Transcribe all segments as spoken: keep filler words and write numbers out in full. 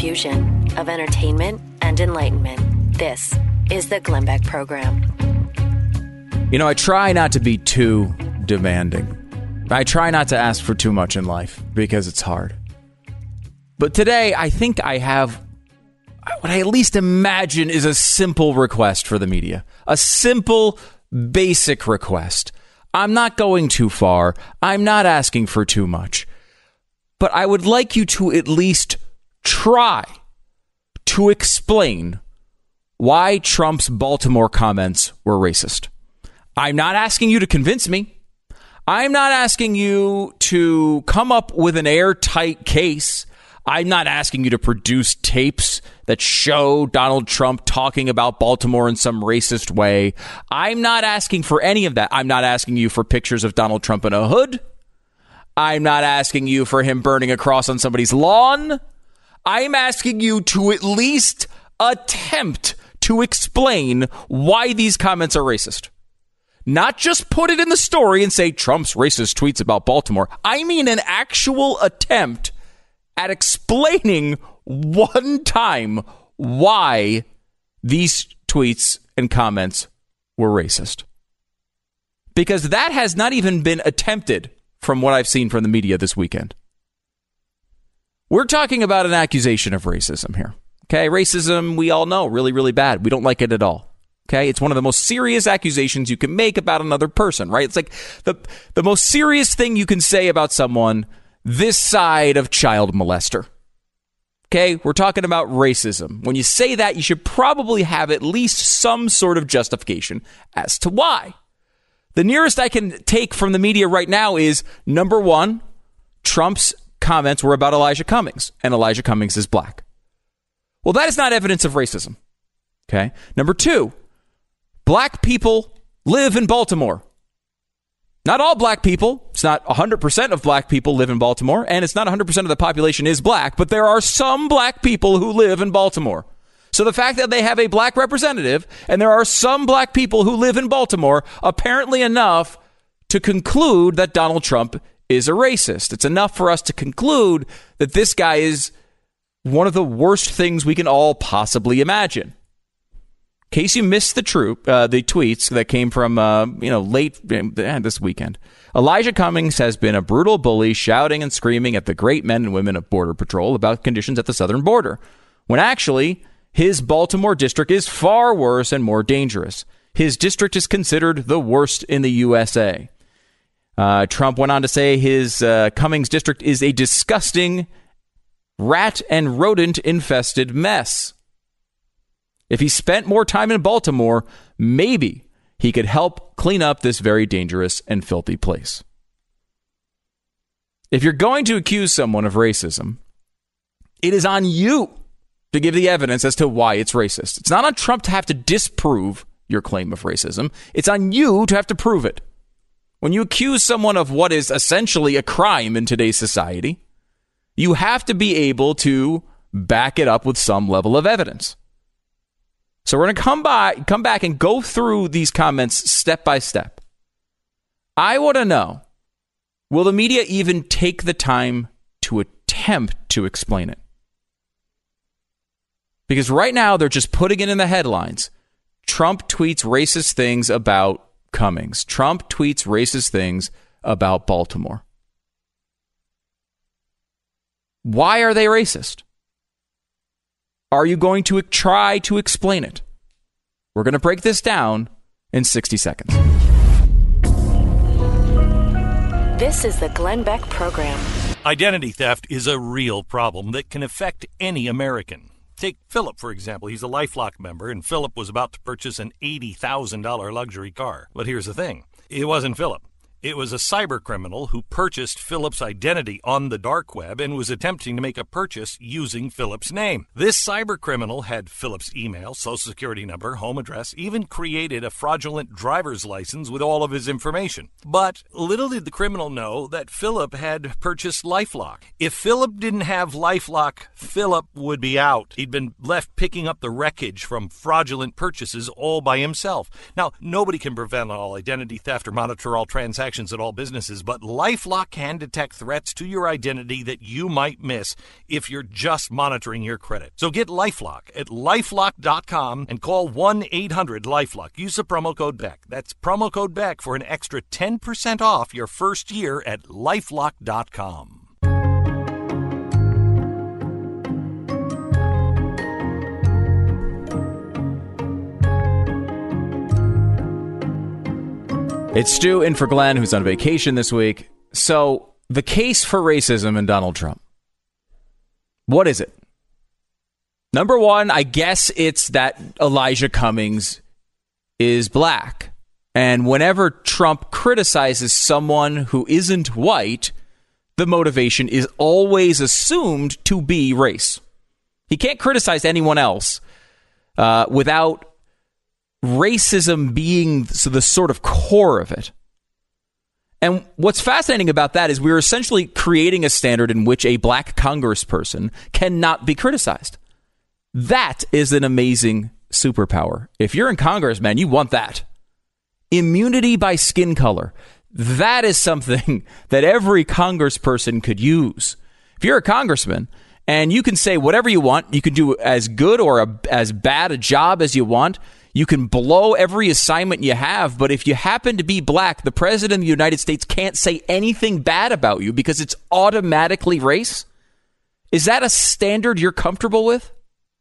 fusion of entertainment and enlightenment. This is the Glenn Beck Program. You know, I try not to be too demanding. I try not to ask for too much in life because it's hard. But today, I think I have what I at least imagine is a simple request for the media. A simple, basic request. I'm not going too far. I'm not asking for too much. But I would like you to at least try to explain why Trump's Baltimore comments were racist. I'm not asking you to convince me. I'm not asking you to come up with an airtight case. I'm not asking you to produce tapes that show Donald Trump talking about Baltimore in some racist way. I'm not asking for any of that. I'm not asking you for pictures of Donald Trump in a hood. I'm not asking you for him burning a cross on somebody's lawn. I'm asking you to at least attempt to explain why these comments are racist. Not just put it in the story and say Trump's racist tweets about Baltimore. I mean an actual attempt at explaining one time why these tweets and comments were racist. Because that has not even been attempted from what I've seen from the media this weekend. We're talking about an accusation of racism here. Okay, racism, we all know, really, really bad. We don't like it at all. Okay, it's one of the most serious accusations you can make about another person, right? It's like the the most serious thing you can say about someone this side of child molester. Okay, we're talking about racism. When you say that, you should probably have at least some sort of justification as to why. The nearest I can take from the media right now is, number one, Trump's comments were about Elijah Cummings, and Elijah Cummings is black. Well, that is not evidence of racism. Okay, number two, black people live in Baltimore. Not all black people. It's not one hundred percent of black people live in Baltimore, and it's not one hundred percent of the population is black, but there are some black people who live in Baltimore. So the fact that they have a black representative, and there are some black people who live in Baltimore, apparently enough to conclude that Donald Trump is a racist. It's enough for us to conclude that this guy is one of the worst things we can all possibly imagine. In case you missed the troop, uh, the tweets that came from, uh, you know, late uh, this weekend. Elijah Cummings has been a brutal bully, shouting and screaming at the great men and women of Border Patrol about conditions at the southern border, when actually his Baltimore district is far worse and more dangerous. His district is considered the worst in the U S A. Uh, Trump went on to say his uh, Cummings district is a disgusting rat and rodent infested mess. If he spent more time in Baltimore, maybe he could help clean up this very dangerous and filthy place. If you're going to accuse someone of racism, it is on you to give the evidence as to why it's racist. It's not on Trump to have to disprove your claim of racism. It's on you to have to prove it. When you accuse someone of what is essentially a crime in today's society, you have to be able to back it up with some level of evidence. So we're going to come by, come back and go through these comments step by step. I want to know, will the media even take the time to attempt to explain it? Because right now they're just putting it in the headlines. Trump tweets racist things about Cummings. Trump tweets racist things about Baltimore. Why are they racist? Are you going to try to explain it? We're going to break this down in sixty seconds. This is the Glenn Beck Program. Identity theft is a real problem that can affect any American. Take Philip, for example. He's a LifeLock member, and Philip was about to purchase an eighty thousand dollars luxury car. But here's the thing. It wasn't Philip. It was a cyber criminal who purchased Philip's identity on the dark web and was attempting to make a purchase using Philip's name. This cyber criminal had Philip's email, social security number, home address, even created a fraudulent driver's license with all of his information. But little did the criminal know that Philip had purchased LifeLock. If Philip didn't have LifeLock, Philip would be out. He'd been left picking up the wreckage from fraudulent purchases all by himself. Now, nobody can prevent all identity theft or monitor all transactions transactions at all businesses, but LifeLock can detect threats to your identity that you might miss if you're just monitoring your credit. So get LifeLock at LifeLock dot com and call one eight hundred LifeLock. Use the promo code Beck. That's promo code Beck for an extra ten percent off your first year at LifeLock dot com. It's Stu in for Glenn, who's on vacation this week. So, the case for racism in Donald Trump. What is it? Number one, I guess it's that Elijah Cummings is black. And whenever Trump criticizes someone who isn't white, the motivation is always assumed to be race. He can't criticize anyone else uh, without racism being the sort of core of it. And what's fascinating about that is we're essentially creating a standard in which a black congressperson cannot be criticized. That is an amazing superpower. If you're in Congress, man, you want that. Immunity by skin color. That is something that every congressperson could use. If you're a congressman and you can say whatever you want, you can do as good or a, as bad a job as you want, you can blow every assignment you have, but if you happen to be black, the president of the United States can't say anything bad about you because it's automatically race? Is that a standard you're comfortable with?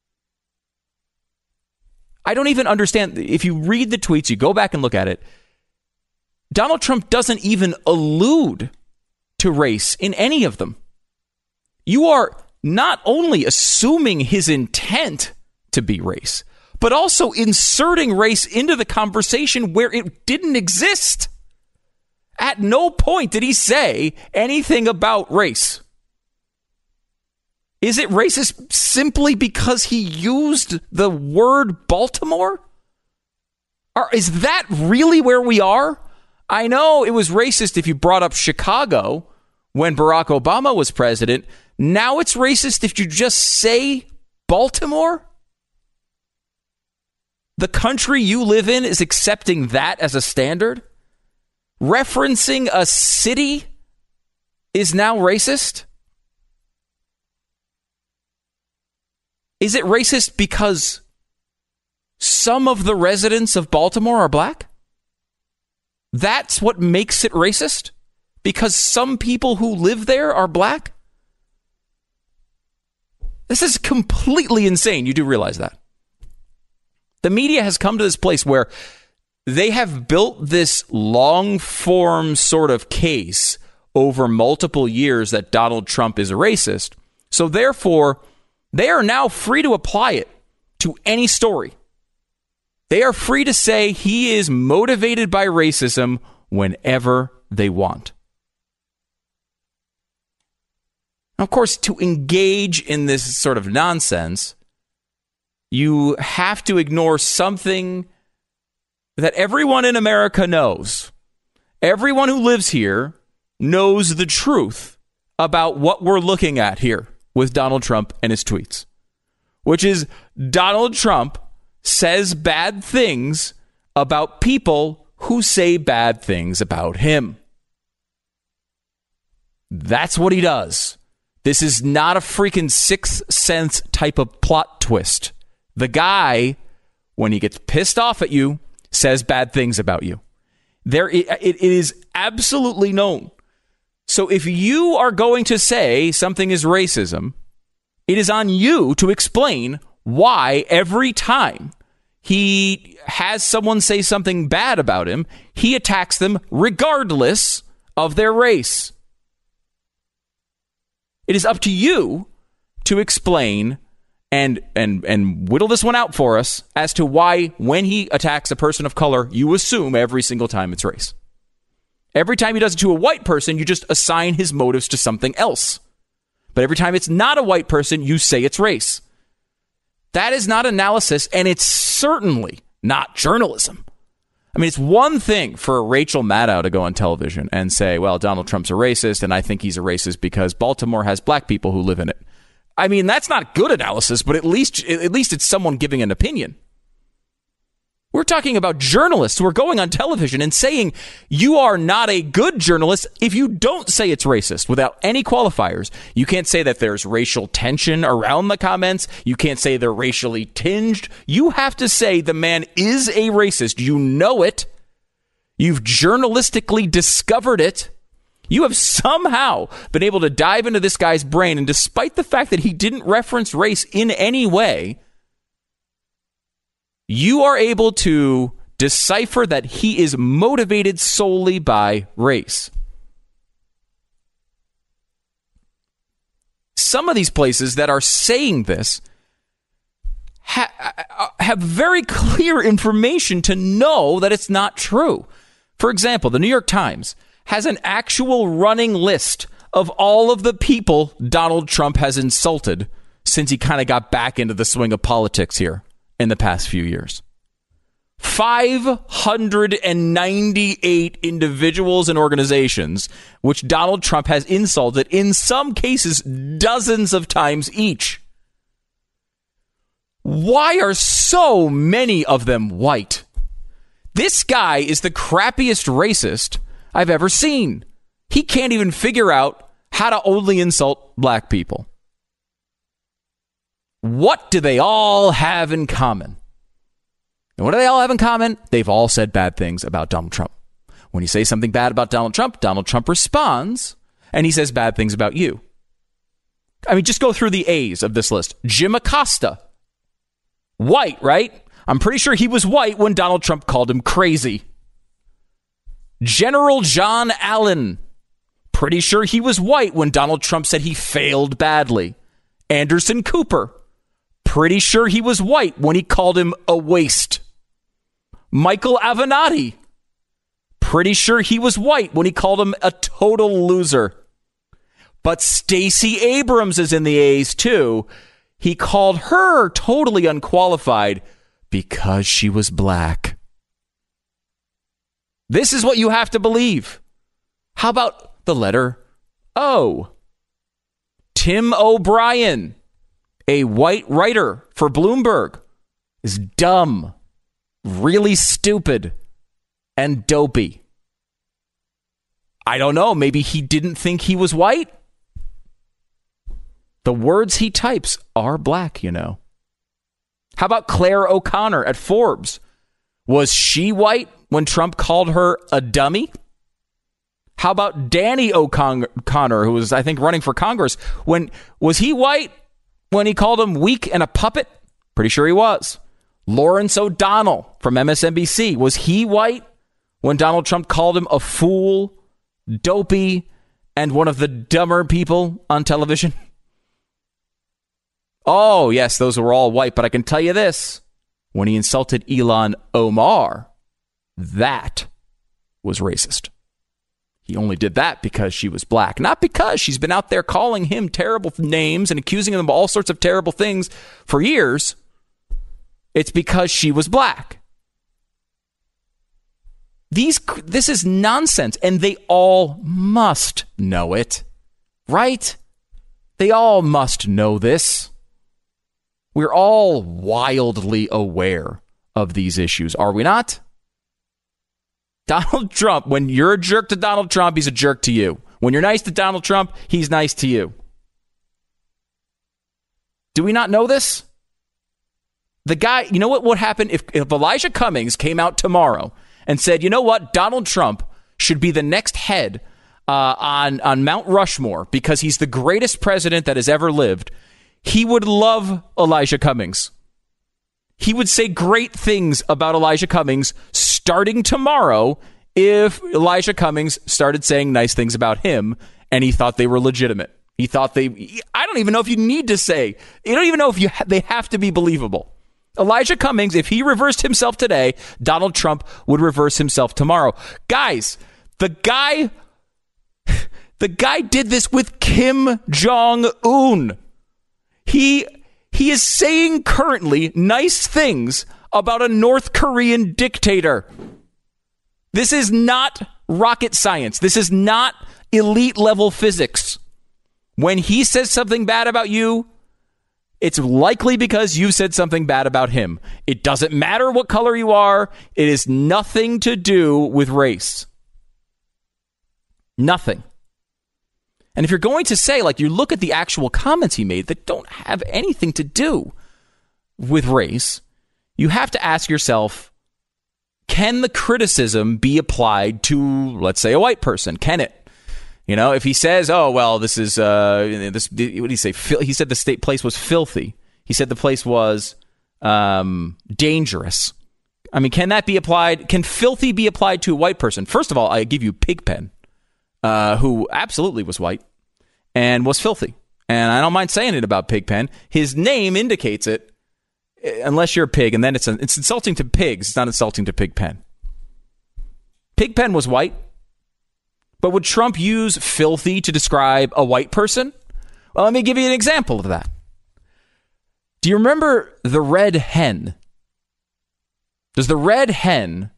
I don't even understand. If you read the tweets, you go back and look at it, Donald Trump doesn't even allude to race in any of them. You are not only assuming his intent to be race, but also inserting race into the conversation where it didn't exist. At no point did he say anything about race. Is it racist simply because he used the word Baltimore? Or is that really where we are? I know it was racist if you brought up Chicago when Barack Obama was president. Now it's racist if you just say Baltimore? The country you live in is accepting that as a standard? Referencing a city is now racist? Is it racist because some of the residents of Baltimore are black? That's what makes it racist? Because some people who live there are black? This is completely insane. You do realize that. The media has come to this place where they have built this long-form sort of case over multiple years that Donald Trump is a racist. So therefore, they are now free to apply it to any story. They are free to say he is motivated by racism whenever they want. Of course, to engage in this sort of nonsense, you have to ignore something that everyone in America knows. Everyone who lives here knows the truth about what we're looking at here with Donald Trump and his tweets, which is Donald Trump says bad things about people who say bad things about him. That's what he does. This is not a freaking Sixth Sense type of plot twist. The guy, when he gets pissed off at you, says bad things about you. There, it, it is absolutely known. So if you are going to say something is racism, it is on you to explain why every time he has someone say something bad about him, he attacks them regardless of their race. It is up to you to explain and and and whittle this one out for us as to why when he attacks a person of color, you assume every single time it's race. Every time he does it to a white person, you just assign his motives to something else. But every time it's not a white person, you say it's race. That is not analysis, and it's certainly not journalism. I mean, it's one thing for Rachel Maddow to go on television and say, well, Donald Trump's a racist, and I think he's a racist because Baltimore has black people who live in it. I mean, that's not good analysis, but at least at least it's someone giving an opinion. We're talking about journalists who are going on television and saying you are not a good journalist if you don't say it's racist without any qualifiers. You can't say that there's racial tension around the comments. You can't say they're racially tinged. You have to say the man is a racist. You know it. You've journalistically discovered it. You have somehow been able to dive into this guy's brain, and despite the fact that he didn't reference race in any way, you are able to decipher that he is motivated solely by race. Some of these places that are saying this ha- have very clear information to know that it's not true. For example, the New York Times has an actual running list of all of the people Donald Trump has insulted since he kind of got back into the swing of politics here in the past few years. five hundred ninety-eight individuals and organizations which Donald Trump has insulted, in some cases dozens of times each. Why are so many of them white? This guy is the crappiest racist I've ever seen. He can't even figure out how to only insult black people. What do they all have in common? And what do they all have in common? They've all said bad things about Donald Trump. When you say something bad about Donald Trump, Donald Trump responds, and he says bad things about you. I mean, just go through the A's of this list. Jim Acosta. White, right? I'm pretty sure he was white when Donald Trump called him crazy. General John Allen. Pretty sure he was white when Donald Trump said he failed badly. Anderson Cooper. Pretty sure he was white when he called him a waste. Michael Avenatti. Pretty sure he was white when he called him a total loser. But Stacey Abrams is in the A's too. He called her totally unqualified because she was black. This is what you have to believe. How about the letter O? Tim O'Brien, a white writer for Bloomberg, is dumb, really stupid, and dopey. I don't know. Maybe he didn't think he was white. The words he types are black, you know. How about Claire O'Connor at Forbes? Was she white when Trump called her a dummy? How about Danny O'Connor, who was, I think, running for Congress? When was he white when he called him weak and a puppet? Pretty sure he was. Lawrence O'Donnell from M S N B C. Was he white when Donald Trump called him a fool, dopey, and one of the dumber people on television? Oh, yes, those were all white. But I can tell you this. When he insulted Ilhan Omar, that was racist. He only did that because she was black, not because she's been out there calling him terrible names and accusing him of all sorts of terrible things for years. It's because she was black. These, this is nonsense, and they all must know it, right? They all must know this. We're all wildly aware of these issues, are we not? Donald Trump, when you're a jerk to Donald Trump, he's a jerk to you. When you're nice to Donald Trump, he's nice to you. Do we not know this? The guy, you know what would happen if, if Elijah Cummings came out tomorrow and said, you know what, Donald Trump should be the next head uh, on, on Mount Rushmore because he's the greatest president that has ever lived. He would love Elijah Cummings. He would say great things about Elijah Cummings starting tomorrow if Elijah Cummings started saying nice things about him and he thought they were legitimate. He thought they, I don't even know if you need to say, you don't even know if you ha- they have to be believable. Elijah Cummings, if he reversed himself today, Donald Trump would reverse himself tomorrow. Guys, the guy, the guy did this with Kim Jong-un. He he is saying currently nice things about a North Korean dictator. This is not rocket science. This is not elite level physics. When he says something bad about you, it's likely because you said something bad about him. It doesn't matter what color you are. It is nothing to do with race. Nothing. And if you're going to say, like, you look at the actual comments he made that don't have anything to do with race, you have to ask yourself, can the criticism be applied to, let's say, a white person? Can it? You know, if he says, oh, well, this is, uh, this, what did he say? He said the state place was filthy. He said the place was um, dangerous. I mean, can that be applied? Can filthy be applied to a white person? First of all, I give you Pigpen, uh, who absolutely was white and was filthy. And I don't mind saying it about Pigpen. His name indicates it, unless you're a pig, and then it's, it's insulting to pigs. It's not insulting to Pigpen. Pigpen was white. But would Trump use filthy to describe a white person? Well, let me give you an example of that. Do you remember the Red Hen? Does the Red Hen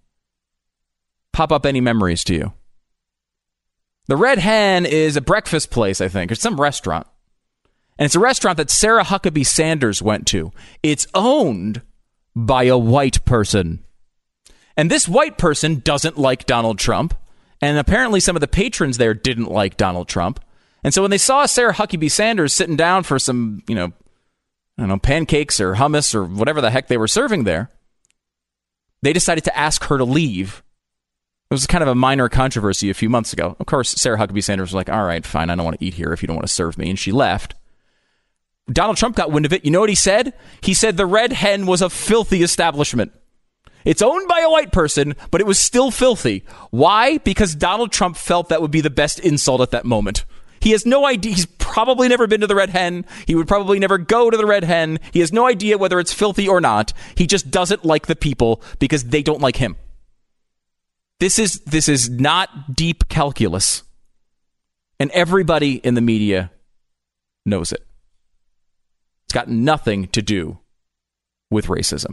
pop up any memories to you? The Red Hen is a breakfast place, I think, or some restaurant. And it's a restaurant that Sarah Huckabee Sanders went to. It's owned by a white person. And this white person doesn't like Donald Trump. And apparently some of the patrons there didn't like Donald Trump. And so when they saw Sarah Huckabee Sanders sitting down for some, you know, I don't know, pancakes or hummus or whatever the heck they were serving there, they decided to ask her to leave. It was kind of a minor controversy a few months ago. Of course, Sarah Huckabee Sanders was like, all right, fine, I don't want to eat here if you don't want to serve me. And she left. Donald Trump got wind of it. You know what he said? He said the Red Hen was a filthy establishment. It's owned by a white person, but it was still filthy. Why? Because Donald Trump felt that would be the best insult at that moment. He has no idea. He's probably never been to the Red Hen. He would probably never go to the Red Hen. He has no idea whether it's filthy or not. He just doesn't like the people because they don't like him. This is this is not deep calculus. And everybody in the media knows it. It's got nothing to do with racism.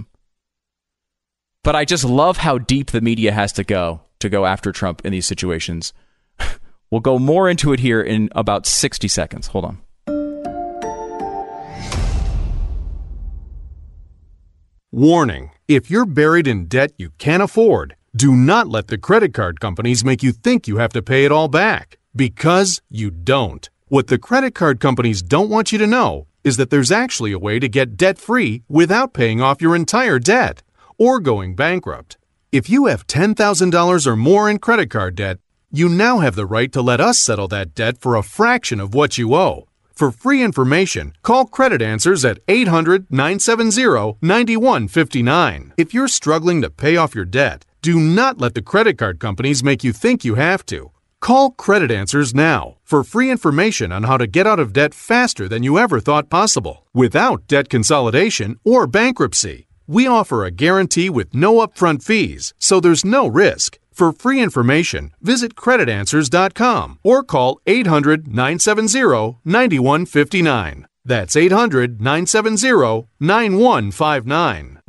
But I just love how deep the media has to go to go after Trump in these situations. We'll go more into it here in about sixty seconds. Hold on. Warning: if you're buried in debt you can't afford, do not let the credit card companies make you think you have to pay it all back, because you don't. What the credit card companies don't want you to know is that there's actually a way to get debt-free without paying off your entire debt or going bankrupt. If you have ten thousand dollars or more in credit card debt, you now have the right to let us settle that debt for a fraction of what you owe. For free information, call Credit Answers at eight hundred, nine seven zero, nine one five nine. If you're struggling to pay off your debt, do not let the credit card companies make you think you have to. Call Credit Answers now for free information on how to get out of debt faster than you ever thought possible, without debt consolidation or bankruptcy. We offer a guarantee with no upfront fees, so there's no risk. For free information, visit credit answers dot com or call eight hundred, nine seven zero, nine one five nine. That's eight hundred, nine seven zero, nine one five nine.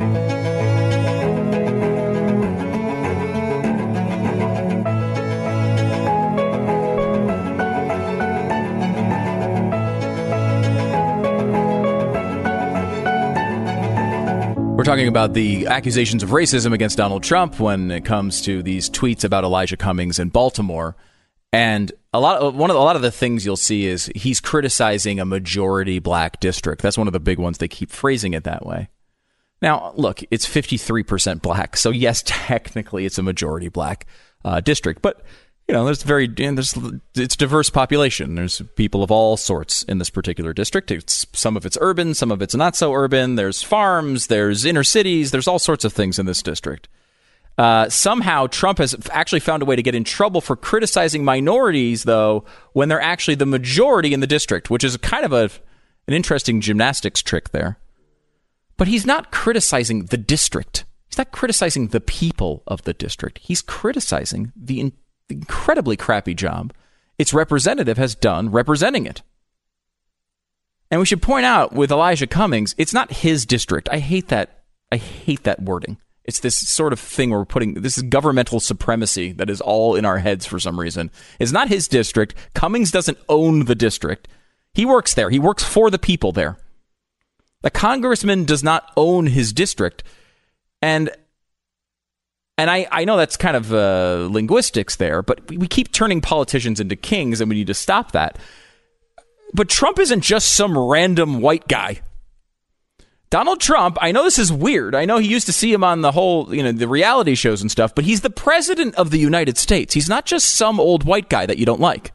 We're talking about the accusations of racism against Donald Trump when it comes to these tweets about Elijah Cummings in Baltimore. And a lot of one of the, a lot of the things you'll see is he's criticizing a majority black district. That's one of the big ones. They keep phrasing it that way. Now, look, it's fifty-three percent black. So yes, technically it's a majority black uh, district, but you know, there's very there's it's diverse population. There's people of all sorts in this particular district. It's some of it's urban, some of it's not so urban. There's farms, there's inner cities, there's all sorts of things in this district. Uh, somehow Trump has actually found a way to get in trouble for criticizing minorities, though, when they're actually the majority in the district, which is kind of a an interesting gymnastics trick there. But he's not criticizing the district. He's not criticizing the people of the district. He's criticizing the in- incredibly crappy job its representative has done representing it. And we should point out with Elijah Cummings, it's not his district. I hate that. I hate that wording. It's this sort of thing where we're putting, this is governmental supremacy that is all in our heads for some reason. It's not his district. Cummings doesn't own the district. He works there. He works for the people there. The congressman does not own his district. And and I, I know that's kind of uh, linguistics there, but we, we keep turning politicians into kings, and we need to stop that. But Trump isn't just some random white guy. Donald Trump, I know this is weird. I know he used to see him on the whole, you know, the reality shows and stuff, but he's the president of the United States. He's not just some old white guy that you don't like.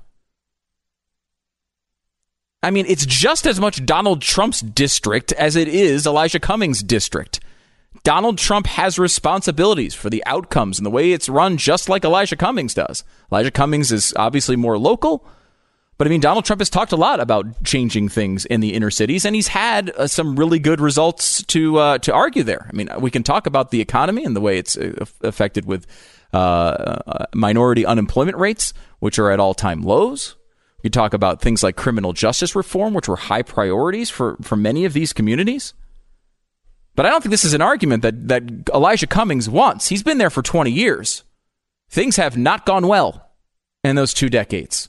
I mean, it's just as much Donald Trump's district as it is Elijah Cummings' district. Donald Trump has responsibilities for the outcomes and the way it's run, just like Elijah Cummings does. Elijah Cummings is obviously more local, but I mean, Donald Trump has talked a lot about changing things in the inner cities, and he's had uh, some really good results to uh, to argue there. I mean, we can talk about the economy and the way it's uh, affected with uh, uh, minority unemployment rates, which are at all-time lows. You talk about things like criminal justice reform, which were high priorities for, for many of these communities. But I don't think this is an argument that, that Elijah Cummings wants. He's been there for twenty years. Things have not gone well in those two decades.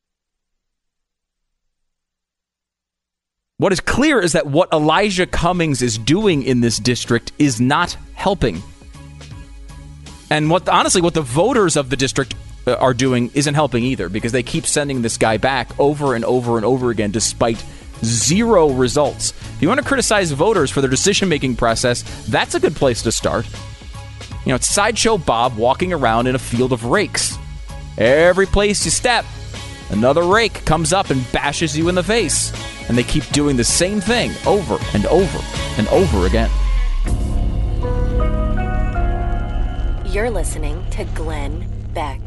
What is clear is that what Elijah Cummings is doing in this district is not helping. And what honestly, what the voters of the district are doing isn't helping either, because they keep sending this guy back over and over and over again despite zero results. If you want to criticize voters for their decision-making process, that's a good place to start. You know, it's Sideshow Bob walking around in a field of rakes. Every place you step, another rake comes up and bashes you in the face. And they keep doing the same thing over and over and over again. You're listening to Glenn Beck.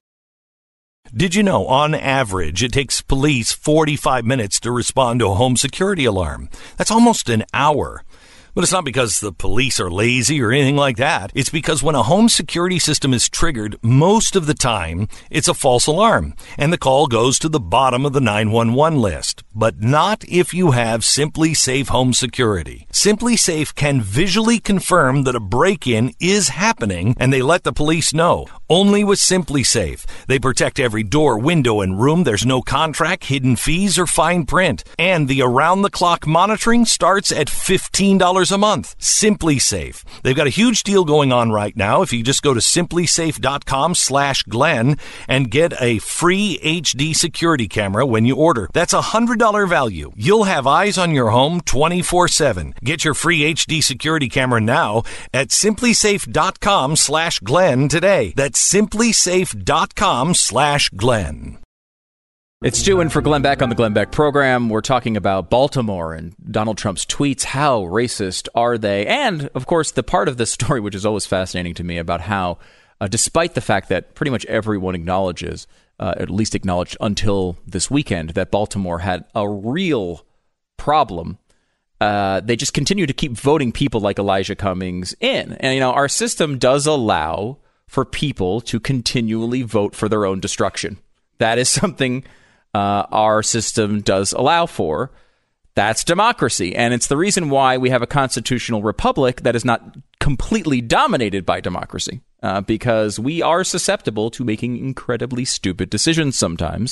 Did you know, on average, it takes police forty-five minutes to respond to a home security alarm? That's almost an hour. But it's not because the police are lazy or anything like that. It's because when a home security system is triggered, most of the time, it's a false alarm, and the call goes to the bottom of the nine one one list. But not if you have SimpliSafe Home Security. SimpliSafe can visually confirm that a break-in is happening, and they let the police know. Only with SimpliSafe. They protect every door, window, and room. There's no contract, hidden fees, or fine print. And the around-the-clock monitoring starts at fifteen dollars a month. SimpliSafe. They've got a huge deal going on right now. If you just go to simplisafe.com slash Glenn and get a free H D security camera when you order. That's a one hundred dollars value. You'll have eyes on your home twenty-four seven. Get your free H D security camera now at simplisafe.com slash Glenn today. That's simplisafe.com slash Glenn. It's Stu in for Glenn Beck on the Glenn Beck program. We're talking about Baltimore and Donald Trump's tweets. How racist are they? And, of course, the part of this story which is always fascinating to me about how, uh, despite the fact that pretty much everyone acknowledges, uh, at least acknowledged until this weekend, that Baltimore had a real problem, uh, they just continue to keep voting people like Elijah Cummings in. And, you know, our system does allow for people to continually vote for their own destruction. That is something uh, our system does allow for. That's democracy. And it's the reason why we have a constitutional republic that is not completely dominated by democracy, uh, because we are susceptible to making incredibly stupid decisions sometimes.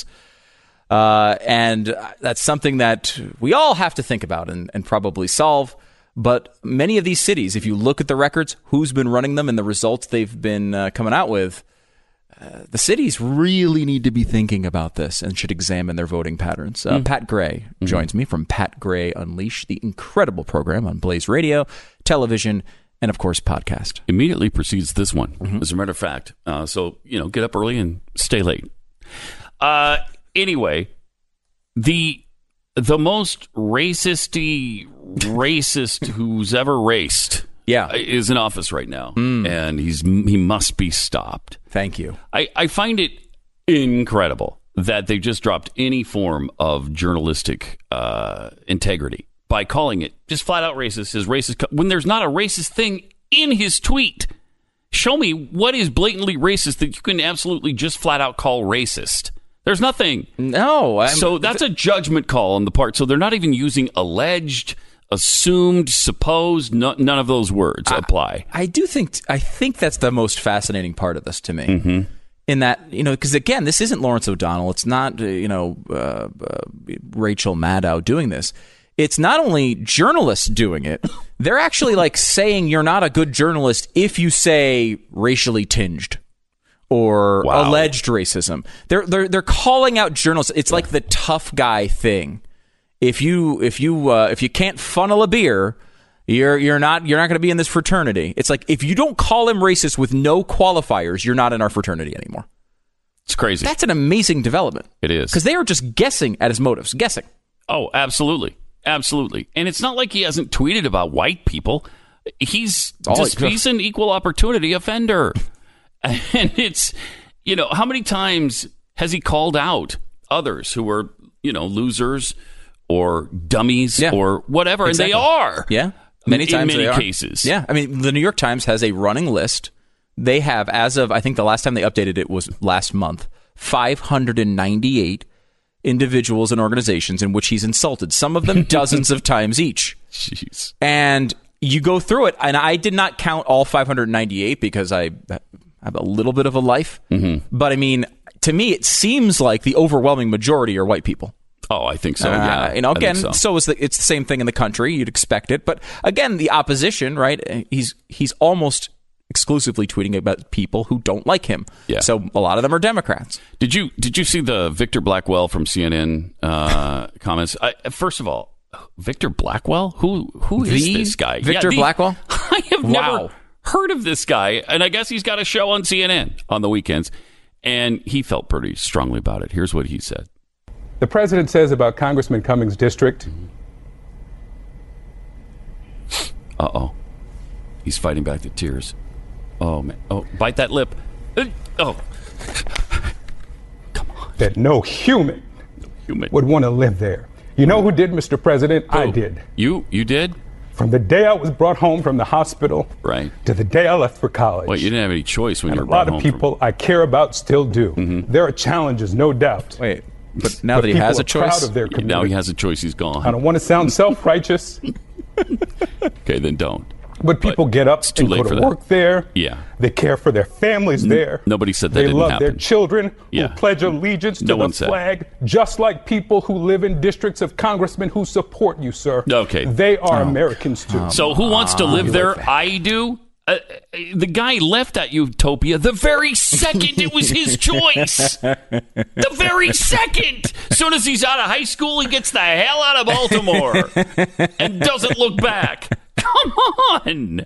Uh, and that's something that we all have to think about and, and probably solve. But many of these cities, if you look at the records, who's been running them and the results they've been uh, coming out with, Uh, the cities really need to be thinking about this and should examine their voting patterns. Uh, mm. Pat Gray mm-hmm. joins me from Pat Gray Unleashed, the incredible program on Blaze Radio, television, and, of course, podcast. Immediately precedes this one, mm-hmm. as a matter of fact. Uh, so, you know, get up early and stay late. Uh, anyway, the the most racisty racist who's ever raced Yeah, is in office right now, mm. and he's he must be stopped. Thank you. I, I find it incredible that they just dropped any form of journalistic uh, integrity by calling it just flat out racist. His racist when there's not a racist thing in his tweet. Show me what is blatantly racist that you can absolutely just flat out call racist. There's nothing. No. I'm, so that's a judgment call on the part. So they're not even using alleged, assumed, supposed, no, none of those words apply. I, I do think, I think that's the most fascinating part of this to me. Mm-hmm. In that, you know, because again, this isn't Lawrence O'Donnell. It's not, uh, you know, uh, uh, Rachel Maddow doing this. it's not only journalists doing it, they're actually like saying you're not a good journalist if you say racially tinged or Wow. alleged racism. They're they're they're calling out journalists. It's like the tough guy thing. If you if you uh, if you can't funnel a beer, you're you're not you're not going to be in this fraternity. It's like if you don't call him racist with no qualifiers, you're not in our fraternity anymore. It's crazy. That's an amazing development. It is. Because they are just guessing at his motives. Guessing. Oh, absolutely. Absolutely. And it's not like he hasn't tweeted about white people. He's Oh, just, yeah. he's an equal opportunity offender. And it's, you know, how many times has he called out others who are, you know, losers or dummies Yeah. or whatever? Exactly. And they are. Yeah. Many in times many they are. cases. Yeah. I mean, the New York Times has a running list. They have, as of, I think the last time they updated it was last month, five hundred ninety-eight individuals and organizations in which he's insulted, some of them dozens of times each. Jeez. And you go through it, and I did not count all five hundred ninety-eight because I have a little bit of a life. Mm-hmm. But I mean, to me, it seems like the overwhelming majority are white people. Oh, I think so. Yeah. Uh, you know, I think again, so. so is the, it's the same thing in the country. You'd expect it. But again, the opposition, right? He's he's almost exclusively tweeting about people who don't like him. Yeah. So a lot of them are Democrats. Did you did you see the Victor Blackwell from C N N uh, comments? I, first of all, Victor Blackwell? Who who is The this guy? Victor Yeah, the- Blackwell? I have Wow. never heard of this guy, and I guess he's got a show on C N N on the weekends, and he felt pretty strongly about it. Here's what he said. The president says about Congressman Cummings' district. Uh-oh. He's fighting back the tears. Oh, man. Oh, bite that lip. Uh, Oh. Come on. That no human Human. would want to live there. You know who did, Mister President? I Who? did. You you did? From the day I was brought home from the hospital Right. to the day I left for college. Well, you didn't have any choice when and you a were brought lot of home from- people I care about still do. Mm-hmm. There are challenges, no doubt. Wait, but now But that he people has a are proud choice, of their community. Now he has a choice. He's I gone. don't want to sound self-righteous, Okay, then don't. but people But get up it's too and late go for to that. work there. Yeah. They care for their families there. nobody said that They didn't love their happen. children Yeah. who pledge allegiance to No the one said. flag, just like people who live in districts of congressmen who support you, sir. Okay. They are Americans too. So who wants to live there? I do. Uh, uh, the guy left that utopia the very second it was his choice. The very second. As soon as he's out of high school, he gets the hell out of Baltimore and doesn't look back. Come on.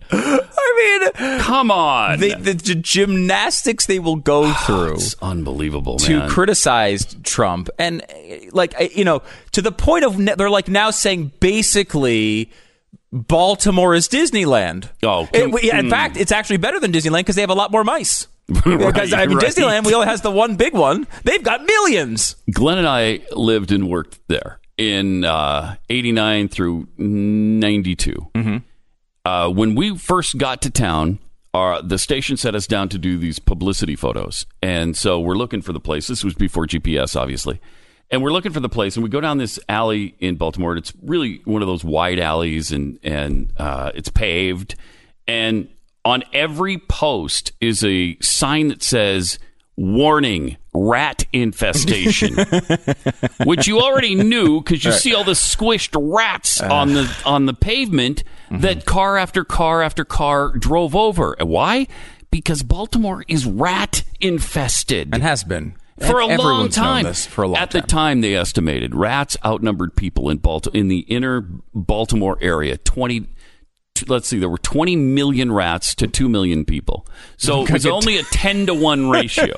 I mean, Come on. they, the, the gymnastics they will go through It's unbelievable, to man. criticize Trump, and uh, like uh, you know, to the point of ne- they're like now saying basically Baltimore is Disneyland. Oh, It- can- we- in mm. fact, it's actually better than Disneyland because they have a lot more mice. Right, Because I mean, right. Disneyland, we only has the one big one. They've got millions. Glenn and I lived and worked there in uh, eighty-nine through ninety-two. Mm-hmm. Uh, when we first got to town, our, the station set us down to do these publicity photos. And so we're looking for the place. This was before G P S, obviously. And we're looking for the place, and we go down this alley in Baltimore. And it's really one of those wide alleys, and, and uh, it's paved. And on every post is a sign that says, warning, rat infestation, which you already knew because you see all the squished rats on the on the pavement that car after car after car drove over. And why? Because Baltimore is rat infested. And has been For a long Everyone's known time. this for a long At time. the time, they estimated rats outnumbered people in Baltimore in the inner Baltimore area. Twenty, let's see, there were twenty million rats to two million people. So it was only a ten to one ratio.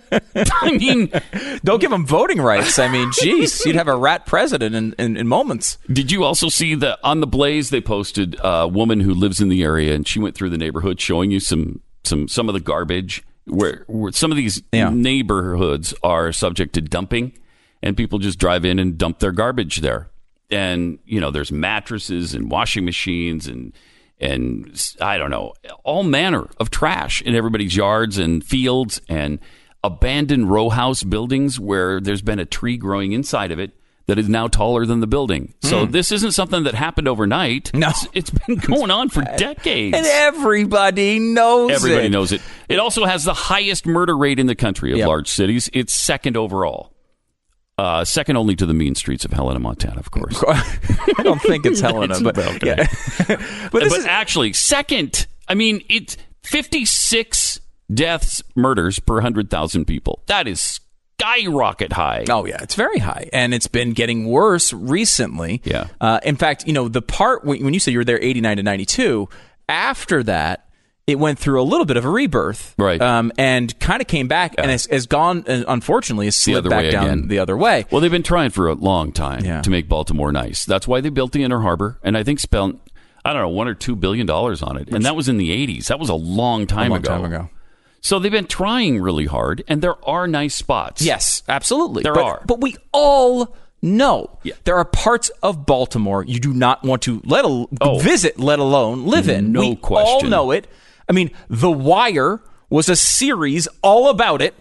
I mean, Don't give them voting rights. I mean, geez, you'd have a rat president in, in, in moments. did you also see the on the Blaze? They posted a woman who lives in the area, and she went through the neighborhood showing you some some some of the garbage where, where some of these Yeah. neighborhoods are subject to dumping, and people just drive in and dump their garbage there. And you know, there's mattresses and washing machines and and I don't know, all manner of trash in everybody's yards and fields and abandoned row house buildings where there's been a tree growing inside of it that is now taller than the building. So this isn't something that happened overnight. No. It's, it's been going on for decades. And everybody knows Everybody it. knows it. It also has the highest murder rate in the country of Yep. large cities. It's second overall. Uh, second only to the mean streets of Helena, Montana, of course. I don't think it's Helena, It's but okay. yeah. but this but is actually, second, I mean, it's fifty-six deaths, murders per one hundred thousand people. That is skyrocket high. Oh, yeah, it's very high. And it's been getting worse recently. Yeah. Uh, in fact, you know, the part when when you said you were there eighty-nine to ninety-two, after that, it went through a little bit of a rebirth. Right. Um, and kind of came back and has, has gone, uh, unfortunately, has slid other back way down again. the other way. Well, they've been trying for a long time Yeah. to make Baltimore nice. That's why they built the Inner Harbor, and I think spent, I don't know, one or two billion dollars on it. And that was in the eighties. That was a long time a long ago. time ago. So they've been trying really hard, and there are nice spots. Yes, absolutely. There but, are. But we all know Yeah. there are parts of Baltimore you do not want to let al- Oh. visit, let alone live in. No we all question. know it. I mean, The Wire was a series all about it.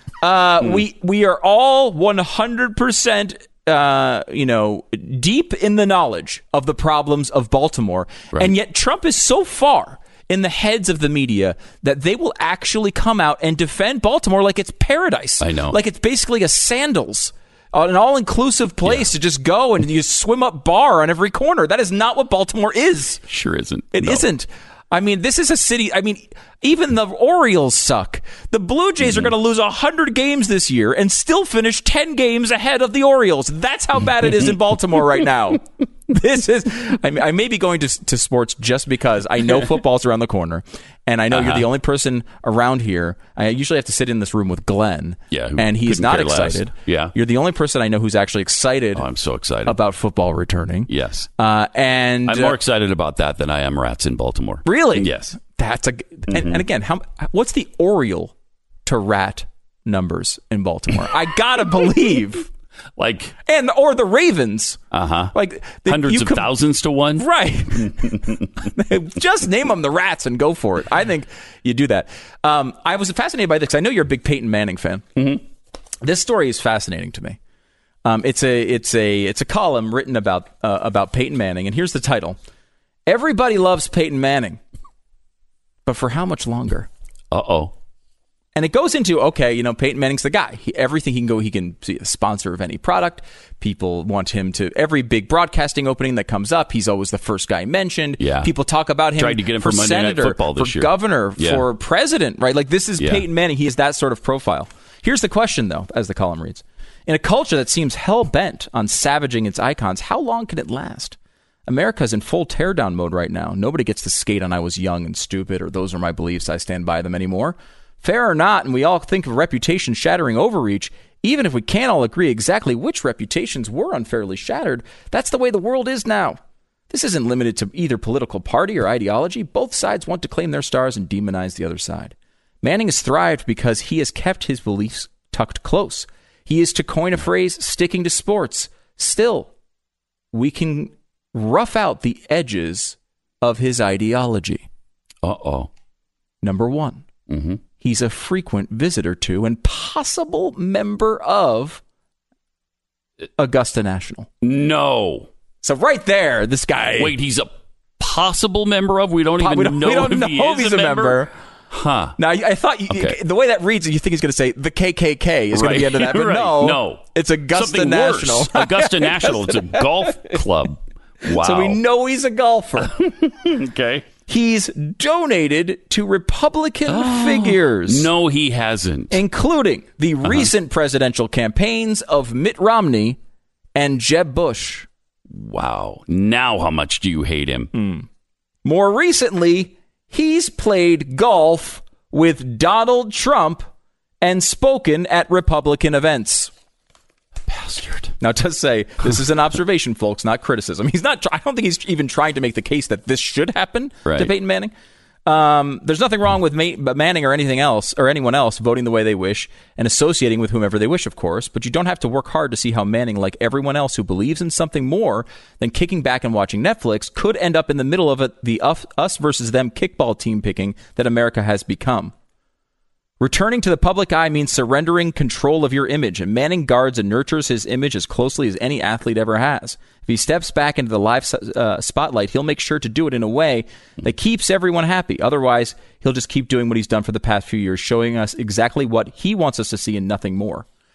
Uh, Hmm. We we are all one hundred percent, uh, you know, deep in the knowledge of the problems of Baltimore, Right. and yet Trump is so far in the heads of the media that they will actually come out and defend Baltimore like it's paradise. I know. Like it's basically a Sandals, uh, an all-inclusive place to just go and you swim up bar on every corner. That is not what Baltimore is. Sure isn't. It No. not I mean, this is a city. I mean, even the Orioles suck. The Blue Jays Mm-hmm. are going to lose one hundred games this year and still finish ten games ahead of the Orioles. That's how bad it is in Baltimore right now. This is, I, mean, I may be going to, to sports just because I know football's around the corner, and I know you're the only person around here. I usually have to sit in this room with Glenn, Yeah, who and he's couldn't not care less. excited. Yeah. You're the only person I know who's actually excited Oh, I'm so excited. about football returning. Yes. Uh, and I'm uh, more excited about that than I am rats in Baltimore. Really? Yes. That's a and, and again, how what's the Oriole to rat numbers in Baltimore? I gotta believe, Like, and or the Ravens, uh-huh. like the, Hundreds you of com- thousands to one? right? Just name them the Rats and go for it. I think you do that. Um, I was fascinated by this. 'Cause I know you're a big Peyton Manning fan. Mm-hmm. This story is fascinating to me. Um, it's a it's a it's a column written about uh, about Peyton Manning, and here's the title: Everybody loves Peyton Manning. But for how much longer? Uh-oh. And it goes into, okay, you know, Peyton Manning's the guy. He, everything he can go, he can be a sponsor of any product. People want him to, every big broadcasting opening that comes up, he's always the first guy mentioned. Yeah. People talk about him Tried to get him for for Monday Night senator, Football this for year. governor, Yeah. for president, right? Like this is Yeah. Peyton Manning. He is that sort of profile. Here's the question, though, as the column reads. In a culture that seems hell-bent on savaging its icons, how long can it last? America's in full teardown mode right now. Nobody gets to skate on I was young and stupid or those are my beliefs, I stand by them anymore. Fair or not, and we all think of reputation-shattering overreach, even if we can't all agree exactly which reputations were unfairly shattered, that's the way the world is now. This isn't limited to either political party or ideology. Both sides want to claim their stars and demonize the other side. Manning has thrived because he has kept his beliefs tucked close. He is, to coin a phrase, sticking to sports. Still, we can rough out the edges of his ideology. Uh-oh. Number one, Mm-hmm. he's a frequent visitor to and possible member of Augusta National. No. So right there, this guy... Wait, he's a possible member of? We don't Po- even we don't- know we don't if know he if is he's a a member. member. Huh. Now, I thought you, Okay. the way that reads, you think he's going to say the K K K is going Right. to be under that, but Right. no, No. it's Augusta Something National. worse. Augusta National. It's a golf club. Wow. So we know he's a golfer. Okay. He's donated to Republican figures, No, he hasn't. including the recent presidential campaigns of Mitt Romney and Jeb Bush. Wow. Now how much do you hate him? More recently, he's played golf with Donald Trump and spoken at Republican events. Bastard. Now, it does say this is an observation, folks, not criticism. He's not. I don't think he's even trying to make the case that this should happen to Right. Peyton Manning. Um, there's nothing wrong with Ma- Manning or anything else or anyone else voting the way they wish and associating with whomever they wish, of course. But you don't have to work hard to see how Manning, like everyone else who believes in something more than kicking back and watching Netflix, could end up in the middle of it, the us versus them kickball team picking that America has become. Returning to the public eye means surrendering control of your image, and Manning guards and nurtures his image as closely as any athlete ever has. If he steps back into the live uh, spotlight, he'll make sure to do it in a way that keeps everyone happy. Otherwise, he'll just keep doing what he's done for the past few years, showing us exactly what he wants us to see and nothing more.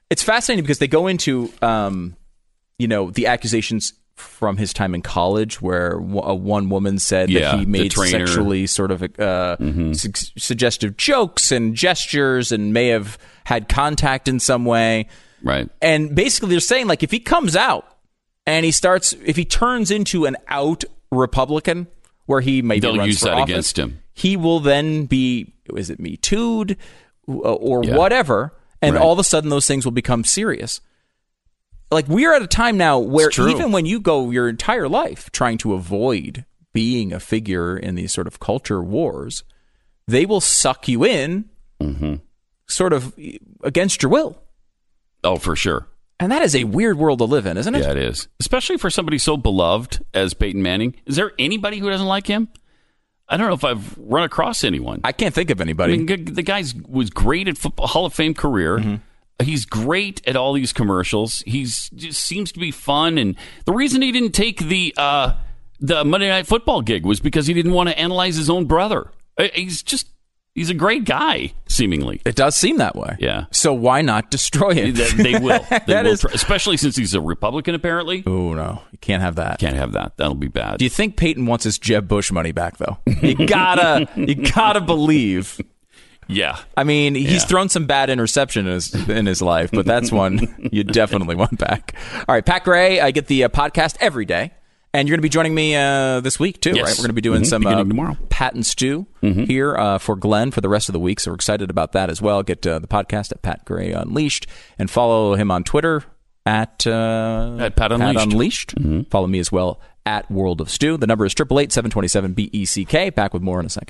It's fascinating because they go into, um, you know, the accusations from his time in college, where w- uh, one woman said Yeah, that he the made trainer. sexually sort of uh, Mm-hmm. su- suggestive jokes and gestures, and may have had contact in some way. Right. And basically, they're saying, like, if he comes out and he starts, if he turns into an out Republican, where he maybe They'll runs use for that office, against him. he will then be, is it Me Too'd or Yeah. whatever, and Right. all of a sudden those things will become serious. Like, we're at a time now where It's true. even when you go your entire life trying to avoid being a figure in these sort of culture wars, they will suck you in Mm-hmm. sort of against your will. Oh, for sure. And that is a weird world to live in, isn't it? Yeah, it is. Especially for somebody so beloved as Peyton Manning. Is there anybody who doesn't like him? I don't know if I've run across anyone. I can't think of anybody. I mean, g- the guy's was great at football, Hall of Fame career. Mm-hmm. He's great at all these commercials. He's just seems to be fun. And the reason he didn't take the uh, the Monday Night Football gig was because he didn't want to analyze his own brother. Uh, He's just he's a great guy, seemingly. It does seem that way. Yeah. So why not destroy it? They, they will. They That will is- try- especially since he's a Republican. Apparently, Oh, no. You can't have that. can't have that. That'll be bad. Do you think Peyton wants his Jeb Bush money back, though? You gotta, you gotta believe. Yeah. I mean, he's Yeah. thrown some bad interception in his, in his life, but that's one you definitely want back. All right, Pat Gray, I get the uh, podcast every day, and you're going to be joining me uh, this week, too, Yes. right? We're going to be doing Mhm. some uh, Beginning tomorrow. Pat and Stew here uh, for Glenn for the rest of the week, so we're excited about that as well. Get uh, the podcast at Pat Gray Unleashed, and follow him on Twitter at, uh, At Pat Unleashed. Unleashed. Follow me as well at World of Stew. The number is eight eight eight, seven two seven, B E C K. Back with more in a second.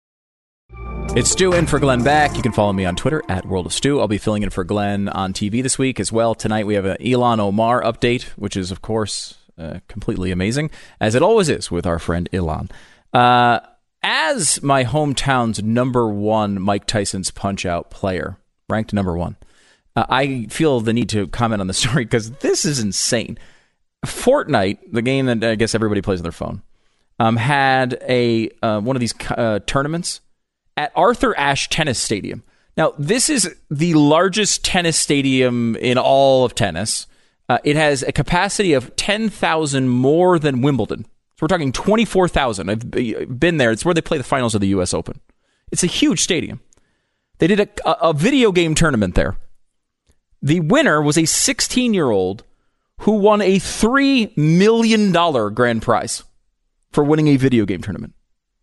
It's Stu in for Glenn Beck. You can follow me on Twitter at World of Stu. I'll be filling in for Glenn on T V this week as well. Tonight we have an Elon Omar update, which is, of course, uh, completely amazing, as it always is with our friend Elon. Uh, as my hometown's number one Mike Tyson's Punch-Out player, ranked number one, uh, I feel the need to comment on the story because this is insane. Fortnite, the game that I guess everybody plays on their phone, um, had a uh, one of these uh, tournaments at Arthur Ashe Tennis Stadium. Now, this is the largest tennis stadium in all of tennis. Uh, it has a capacity of ten thousand more than Wimbledon. So we're talking twenty-four thousand. I've been there. It's where they play the finals of the U S Open. It's a huge stadium. They did a, a video game tournament there. The winner was a sixteen-year-old who won a three million dollars grand prize for winning a video game tournament.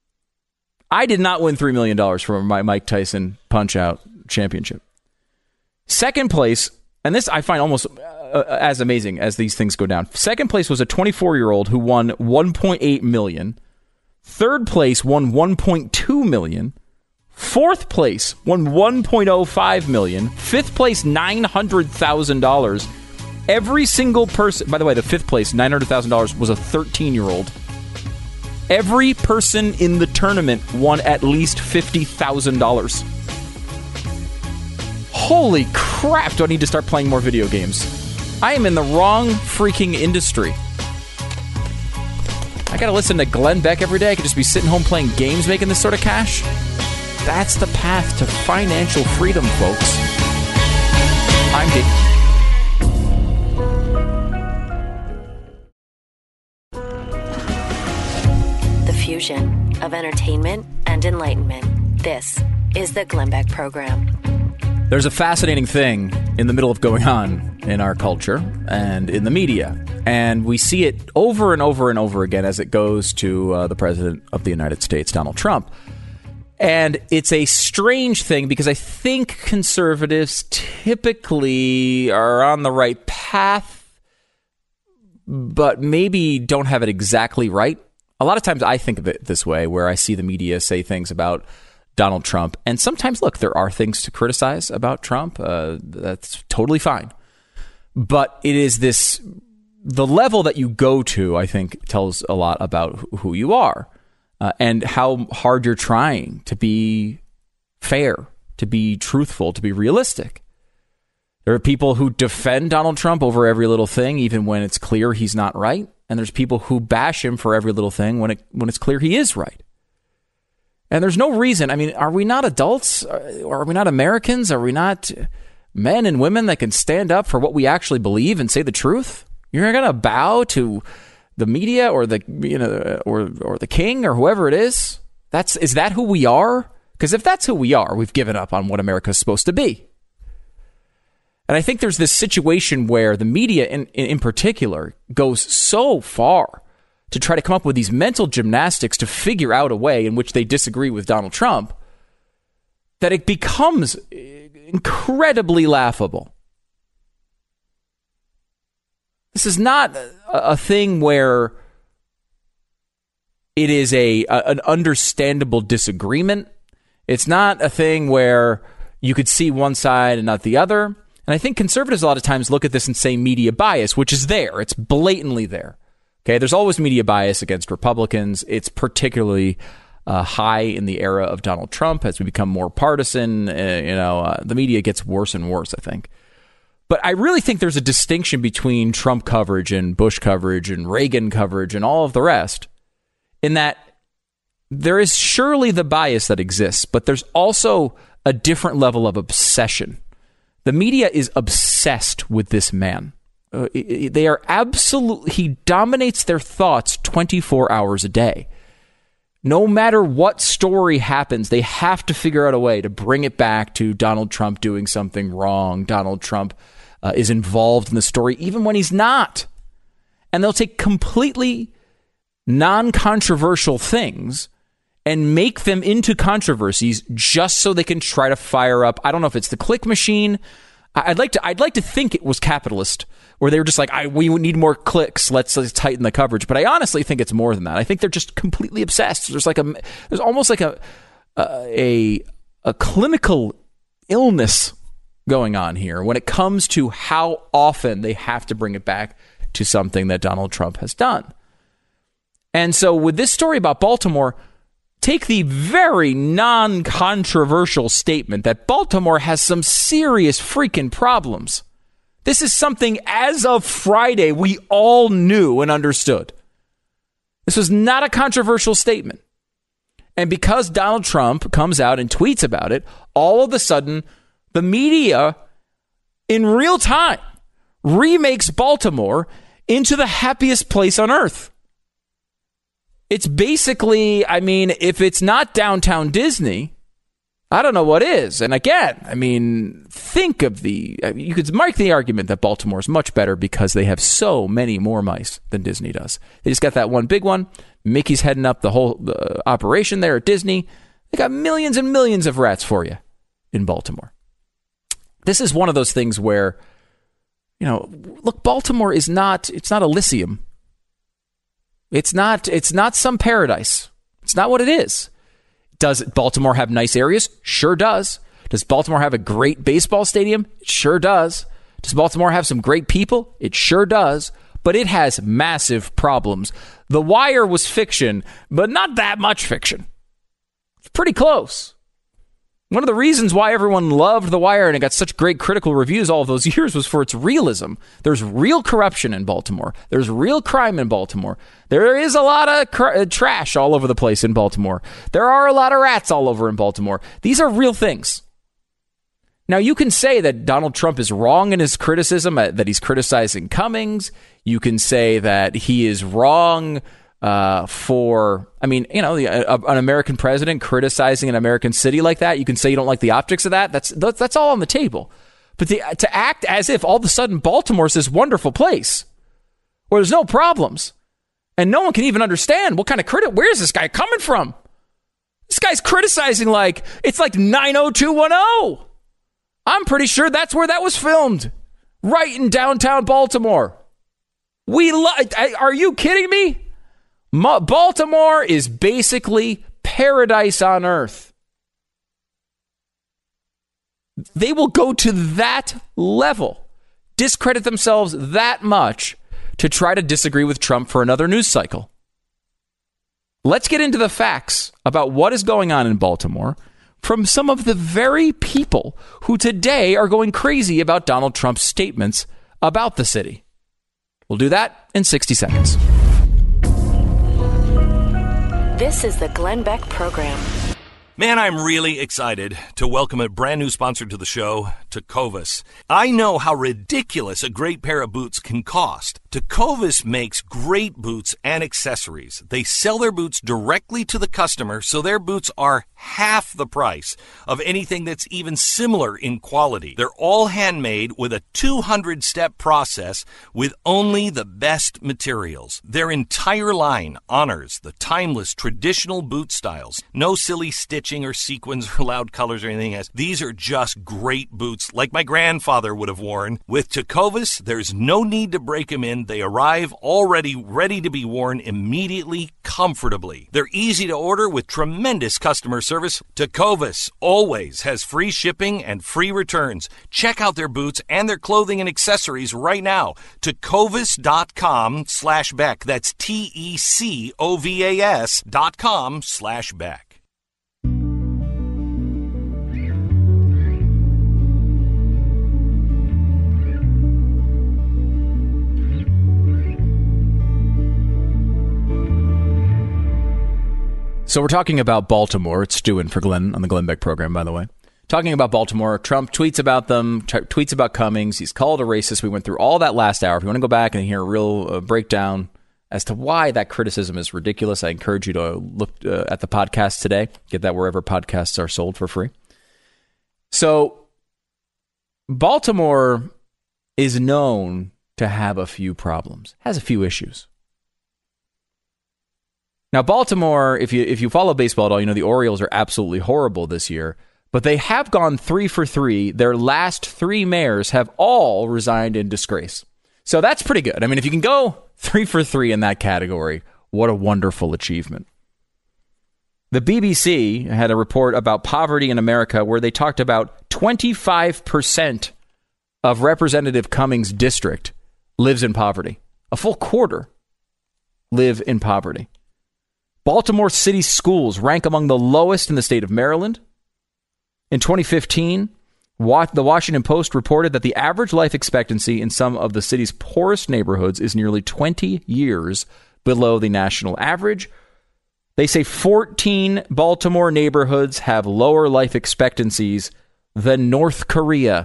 I did not win three million dollars for my Mike Tyson Punch-Out Championship. Second place, and this I find almost uh, as amazing as these things go down. Second place was a twenty-four-year-old who won one point eight million dollars. Third place won one point two million dollars. Fourth place won one point oh five million dollars. Fifth place, nine hundred thousand dollars. Every single person, by the way, the fifth place, nine hundred thousand dollars, was a thirteen-year-old. Every person in the tournament won at least fifty thousand dollars. Holy crap, do I need to start playing more video games? I am in the wrong freaking industry. I gotta listen to Glenn Beck every day. I could just be sitting home playing games making this sort of cash. That's the path to financial freedom, folks. I'm Dave. The fusion of entertainment and enlightenment. This is the Glenn Beck Program. There's a fascinating thing in the middle of going on in our culture and in the media. And we see it over and over and over again as it goes to uh, the President of the United States, Donald Trump. And it's a strange thing because I think conservatives typically are on the right path, but maybe don't have it exactly right. A lot of times I think of it this way, where I see the media say things about Donald Trump. And sometimes, look, there are things to criticize about Trump. Uh, that's totally fine. But it is this, the level that you go to, I think, tells a lot about who you are uh, and how hard you're trying to be fair, to be truthful, to be realistic. There are people who defend Donald Trump over every little thing, even when it's clear he's not right. And there's people who bash him for every little thing when it when it's clear he is right. And there's no reason. I mean, are we not adults? Are we not Americans? Are we not men and women that can stand up for what we actually believe and say the truth? You're going to bow to the media or the you know or or the king or whoever it is? That's is that who we are? Because if that's who we are, we've given up on what America's supposed to be. And I think there's this situation where the media in, in particular goes so far to try to come up with these mental gymnastics to figure out a way in which they disagree with Donald Trump that it becomes incredibly laughable. This is not a, a thing where it is a, a an understandable disagreement. It's not a thing where you could see one side and not the other. And I think conservatives a lot of times look at this and say media bias, which is there. It's blatantly there. Okay, there's always media bias against Republicans. It's particularly uh, high in the era of Donald Trump as we become more partisan. Uh, you know, uh, the media gets worse and worse, I think. But I really think there's a distinction between Trump coverage and Bush coverage and Reagan coverage and all of the rest, in that there is surely the bias that exists, but there's also a different level of obsession. The media is obsessed with this man. Uh, they are absolutely, he dominates their thoughts twenty-four hours a day. No matter what story happens, they have to figure out a way to bring it back to Donald Trump doing something wrong. Donald Trump uh, is involved in the story, even when he's not. And they'll take completely non-controversial things and make them into controversies just so they can try to fire up. I don't know if it's the click machine. I'd like to. I'd like to think it was capitalist, where they were just like, "I we need more clicks. Let's, let's tighten the coverage." But I honestly think it's more than that. I think they're just completely obsessed. There's like a. There's almost like a a a clinical illness going on here when it comes to how often they have to bring it back to something that Donald Trump has done. And so, with this story about Baltimore, take the very non-controversial statement that Baltimore has some serious freaking problems. This is something, as of Friday, we all knew and understood. This was not a controversial statement. And because Donald Trump comes out and tweets about it, all of a sudden, the media, in real time, remakes Baltimore into the happiest place on earth. It's basically, I mean, if it's not downtown Disney, I don't know what is. And again, I mean, think of the, you could make the argument that Baltimore is much better because they have so many more mice than Disney does. They just got that one big one. Mickey's heading up the whole uh, operation there at Disney. They got millions and millions of rats for you in Baltimore. This is one of those things where, you know, look, Baltimore is not, it's not Elysium. It's not it's not some paradise. It's not what it is. Does Baltimore have nice areas? Sure does. Does Baltimore have a great baseball stadium? It sure does. Does Baltimore have some great people? It sure does. But it has massive problems. The Wire was fiction, but not that much fiction. It's pretty close. One of the reasons why everyone loved The Wire and it got such great critical reviews all of those years was for its realism. There's real corruption in Baltimore. There's real crime in Baltimore. There is a lot of cr- trash all over the place in Baltimore. There are a lot of rats all over in Baltimore. These are real things. Now, you can say that Donald Trump is wrong in his criticism, uh, that he's criticizing Cummings. You can say that he is wrong Uh, for, I mean, you know, the, uh, an American president criticizing an American city like that. You can say you don't like the optics of that. That's that's, that's all on the table. But the, to act as if all of a sudden Baltimore's this wonderful place where there's no problems and no one can even understand what kind of critic, where is this guy coming from? This guy's criticizing like, it's like nine oh two one oh. I'm pretty sure that's where that was filmed. Right in downtown Baltimore. We lo- Are you kidding me? Baltimore is basically paradise on earth. They will go to that level, discredit themselves that much to try to disagree with Trump for another news cycle. Let's get into the facts about what is going on in Baltimore from some of the very people who today are going crazy about Donald Trump's statements about the city. We'll do that in sixty seconds. This is the Glenn Beck Program. Man, I'm really excited to welcome a brand new sponsor to the show, Tecovas. I know how ridiculous a great pair of boots can cost. Tecovas makes great boots and accessories. They sell their boots directly to the customer, so their boots are half the price of anything that's even similar in quality. They're all handmade with a two hundred step process with only the best materials. Their entire line honors the timeless traditional boot styles. No silly stitching or sequins or loud colors or anything else. These are just great boots like my grandfather would have worn. With Tecovas, there's no need to break them in. They arrive already ready to be worn immediately, comfortably. They're easy to order with tremendous customer service. Tecovas always has free shipping and free returns. Check out their boots and their clothing and accessories right now. Tecovas.com slash Beck. That's T E C O V A S dot com slash Beck. So we're talking about Baltimore. It's Stu in for Glenn on the Glenn Beck program, by the way. Talking about Baltimore. Trump tweets about them, t- tweets about Cummings. He's called a racist. We went through all that last hour. If you want to go back and hear a real uh, breakdown as to why that criticism is ridiculous, I encourage you to look uh, at the podcast today. Get that wherever podcasts are sold for free. So Baltimore is known to have a few problems, has a few issues. Now, Baltimore, if you if you follow baseball at all, you know the Orioles are absolutely horrible this year, but they have gone three for three. Their last three mayors have all resigned in disgrace. So that's pretty good. I mean, if you can go three for three in that category, what a wonderful achievement. The B B C had a report about poverty in America where they talked about twenty-five percent of Representative Cummings' district lives in poverty. A full quarter live in poverty. Baltimore City schools rank among the lowest in the state of Maryland. In twenty fifteen, the Washington Post reported that the average life expectancy in some of the city's poorest neighborhoods is nearly twenty years below the national average. They say fourteen Baltimore neighborhoods have lower life expectancies than North Korea.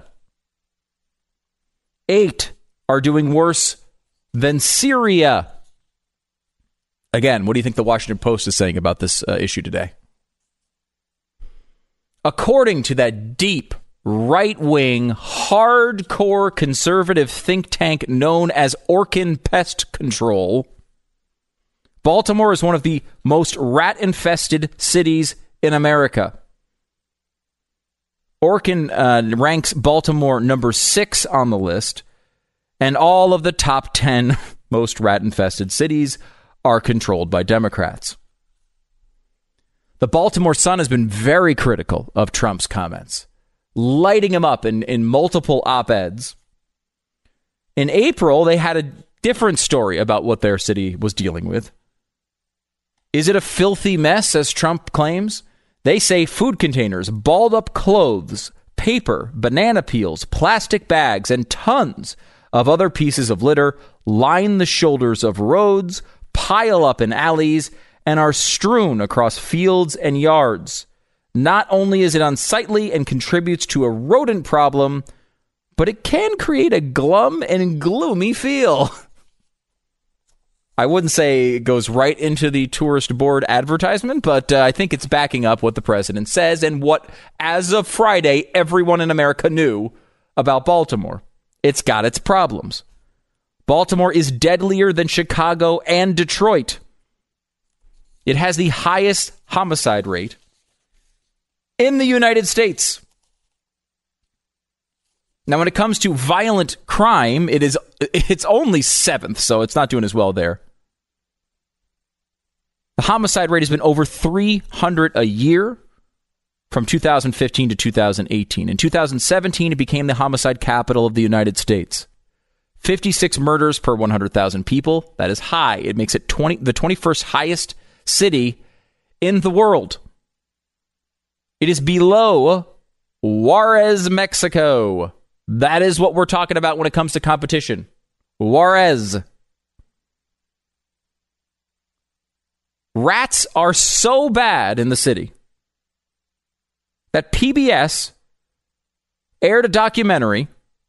Eight are doing worse than Syria. Again, what do you think the Washington Post is saying about this uh, issue today? According to that deep, right-wing, hardcore conservative think tank known as Orkin Pest Control, Baltimore is one of the most rat-infested cities in America. Orkin uh, ranks Baltimore number six on the list, and all of the top ten most rat-infested cities are controlled by Democrats. The Baltimore Sun has been very critical of Trump's comments, lighting him up in, in multiple op-eds. In April, they had a different story about what their city was dealing with. Is it a filthy mess, as Trump claims? They say food containers, balled-up clothes, paper, banana peels, plastic bags, and tons of other pieces of litter line the shoulders of roads, pile up in alleys, and are strewn across fields and yards. Not only is it unsightly and contributes to a rodent problem, but it can create a glum and gloomy feel. I wouldn't say it goes right into the tourist board advertisement, but uh, I think it's backing up what the president says and what, as of Friday, everyone in America knew about Baltimore. It's got its problems. Baltimore is deadlier than Chicago and Detroit. It has the highest homicide rate in the United States. Now, when it comes to violent crime, it is it's only seventh, so it's not doing as well there. The homicide rate has been over three hundred a year from two thousand fifteen to two thousand eighteen. In two thousand seventeen, it became the homicide capital of the United States. fifty-six murders per one hundred thousand people. That is high. It makes it twenty, the twenty-first highest city in the world. It is below Juarez, Mexico. That is what we're talking about when it comes to competition. Juarez. Rats are so bad in the city that P B S aired a documentary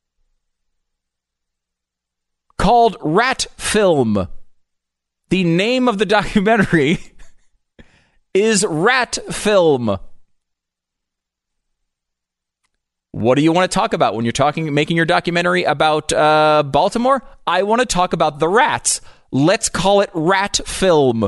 called Rat Film. The name of the documentary is Rat Film. What do you want to talk about when you're talking, making your documentary about uh, Baltimore? I want to talk about the rats. Let's call it Rat Film.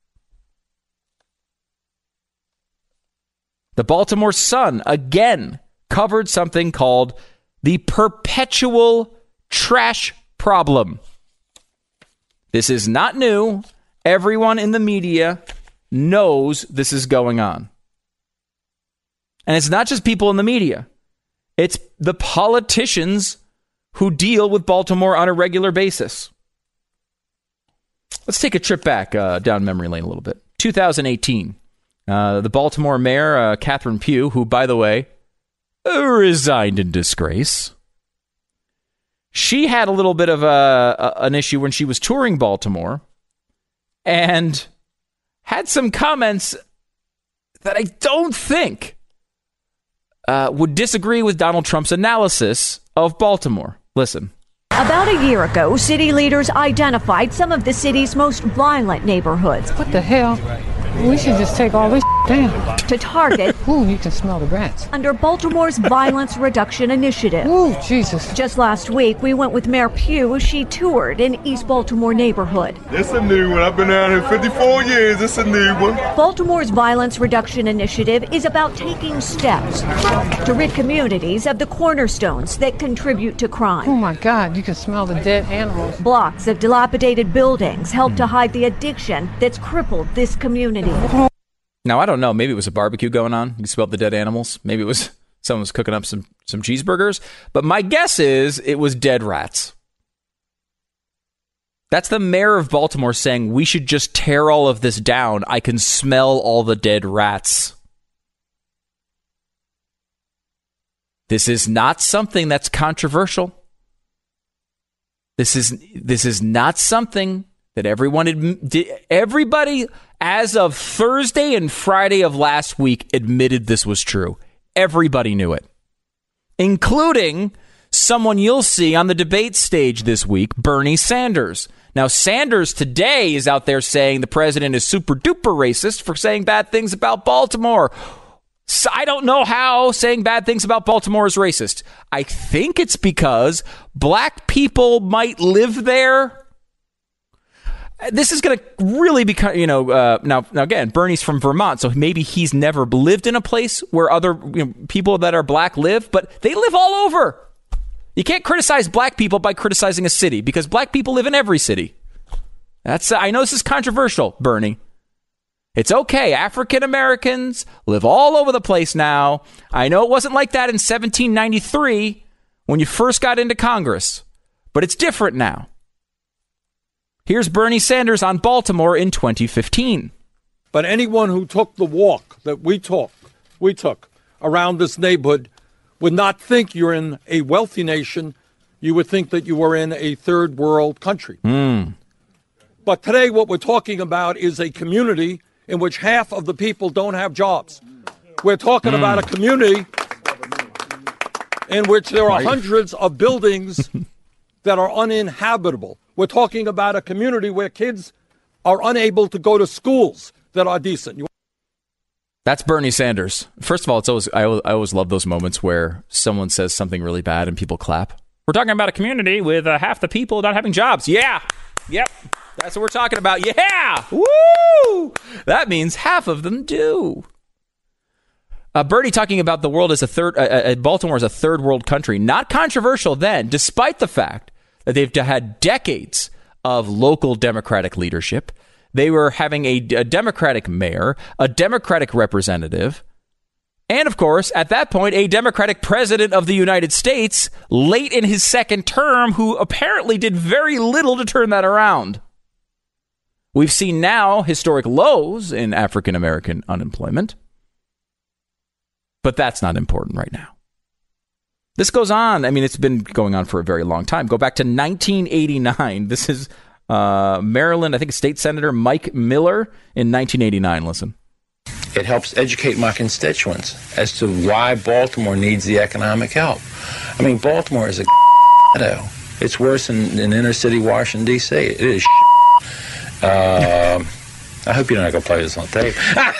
The Baltimore Sun, again, covered something called the perpetual trash problem. This is not new. Everyone in the media knows this is going on. And it's not just people in the media. It's the politicians who deal with Baltimore on a regular basis. Let's take a trip back uh, down memory lane a little bit. two thousand eighteen. Uh, the Baltimore mayor, uh, Catherine Pugh, who, by the way, uh, resigned in disgrace. She had a little bit of a, a, an issue when she was touring Baltimore and had some comments that I don't think uh, would disagree with Donald Trump's analysis of Baltimore. Listen. About a year ago, city leaders identified some of the city's most violent neighborhoods. What the hell? We should just take all this down. To target. Ooh, you can smell the rats. Under Baltimore's Violence Reduction Initiative. Ooh, Jesus. Just last week, we went with Mayor Pugh as she toured an East Baltimore neighborhood. It's a new one. I've been down here fifty-four years. It's a new one. Baltimore's Violence Reduction Initiative is about taking steps to rid communities of the cornerstones that contribute to crime. Oh, my God. You can smell the dead animals. Blocks of dilapidated buildings help to hide the addiction that's crippled this community. Now, I don't know. Maybe it was a barbecue going on. You smelled the dead animals. Maybe it was someone was cooking up some, some cheeseburgers. But my guess is it was dead rats. That's the mayor of Baltimore saying we should just tear all of this down. I can smell all the dead rats. This is not something that's controversial. This is this is not something that everyone admi- everybody as of Thursday and Friday of last week admitted this was true. Everybody knew it, including someone you'll see on the debate stage this week, Bernie Sanders. Now, Sanders today is out there saying the president is super duper racist for saying bad things about Baltimore. So I don't know how saying bad things about Baltimore is racist. I think it's because black people might live there. This is going to really become, you know, uh, now, now again, Bernie's from Vermont, so maybe he's never lived in a place where other you know, people that are black live, but they live all over. You can't criticize black people by criticizing a city because black people live in every city. That's, I know this is controversial, Bernie. It's okay. African Americans live all over the place now. I know it wasn't like that in seventeen ninety-three when you first got into Congress, but it's different now. Here's Bernie Sanders on Baltimore in twenty fifteen. But anyone who took the walk that we took, we took around this neighborhood would not think you're in a wealthy nation. You would think that you were in a third world country. Mm. But today what we're talking about is a community in which half of the people don't have jobs. We're talking mm. about a community in which there are hundreds of buildings that are uninhabitable. We're talking about a community where kids are unable to go to schools that are decent. You- That's Bernie Sanders. First of all, it's always I, I always love those moments where someone says something really bad and people clap. We're talking about a community with uh, half the people not having jobs. Yeah. Yep. That's what we're talking about. Yeah. Woo! That means half of them do. Uh, Bernie talking about the world as a third, uh, uh, Baltimore as a third world country. Not controversial then, despite the fact that they've had decades of local Democratic leadership. They were having a, a Democratic mayor, a Democratic representative, and of course, at that point, a Democratic president of the United States late in his second term who apparently did very little to turn that around. We've seen now historic lows in African American unemployment. But that's not important right now. This goes on. I mean, it's been going on for a very long time. Go back to nineteen eighty-nine. This is uh, Maryland, I think, State Senator Mike Miller in nineteen eighty-nine. Listen. It helps educate my constituents as to why Baltimore needs the economic help. I mean, Baltimore is a ghetto. It's worse than, than inner city Washington, D C It is uh, I hope you're not going to play this on tape.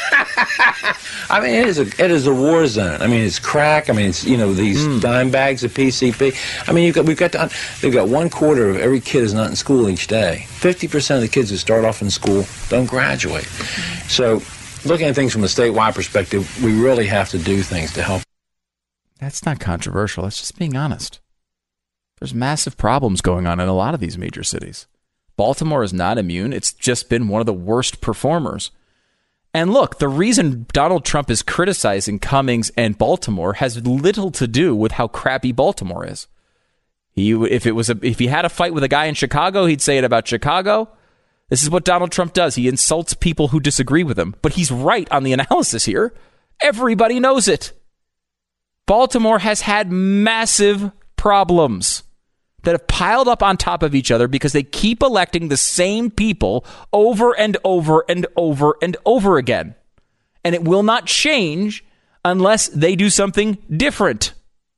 I mean, it is a it is a war zone. I mean, it's crack. I mean, it's, you know, these mm. dime bags of P C P. I mean, you've got, we've got to, they've got one quarter of every kid is not in school each day. fifty percent of the kids who start off in school don't graduate. So, looking at things from a statewide perspective, we really have to do things to help. That's not controversial. That's just being honest. There's massive problems going on in a lot of these major cities. Baltimore is not immune. It's just been one of the worst performers. And look, the reason Donald Trump is criticizing Cummings and Baltimore has little to do with how crappy Baltimore is. He, if it was a, if he had a fight with a guy in Chicago, he'd say it about Chicago. This is what Donald Trump does. He insults people who disagree with him. But he's right on the analysis here. Everybody knows it. Baltimore has had massive problems that have piled up on top of each other because they keep electing the same people over and over and over and over again. And it will not change unless they do something different.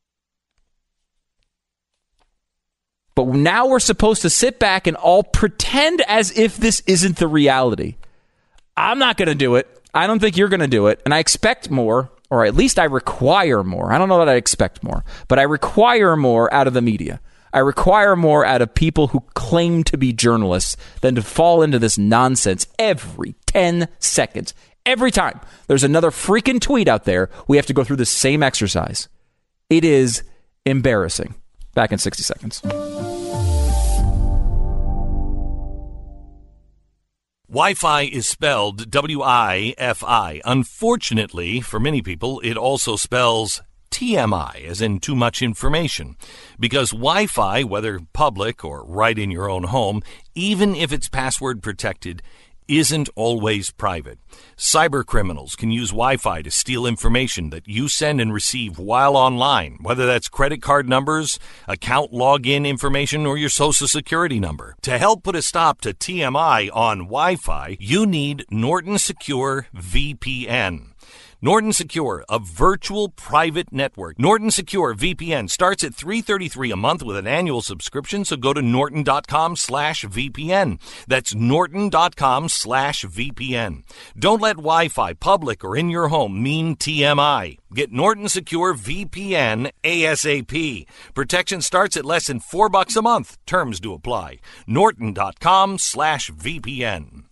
But now we're supposed to sit back and all pretend as if this isn't the reality. I'm not going to do it. I don't think you're going to do it. And I expect more, or at least I require more. I don't know that I expect more, but I require more out of the media. I require more out of people who claim to be journalists than to fall into this nonsense every ten seconds. Every time there's another freaking tweet out there, we have to go through the same exercise. It is embarrassing. Back in sixty seconds. Wi-Fi is spelled W I F I. Unfortunately, for many people, it also spells T M I, as in too much information. Because Wi-Fi, whether public or right in your own home, even if it's password protected, isn't always private. Cyber criminals can use Wi-Fi to steal information that you send and receive while online, whether that's credit card numbers, account login information, or your social security number. To help put a stop to T M I on Wi-Fi, you need Norton Secure V P N. Norton Secure, a virtual private network. Norton Secure V P N starts at three hundred thirty-three dollars a month with an annual subscription, so go to norton.com slash VPN. That's norton.com slash VPN. Don't let Wi-Fi, public or in your home, mean T M I. Get Norton Secure V P N ASAP. Protection starts at less than four bucks a month. Terms do apply. Norton.com slash VPN.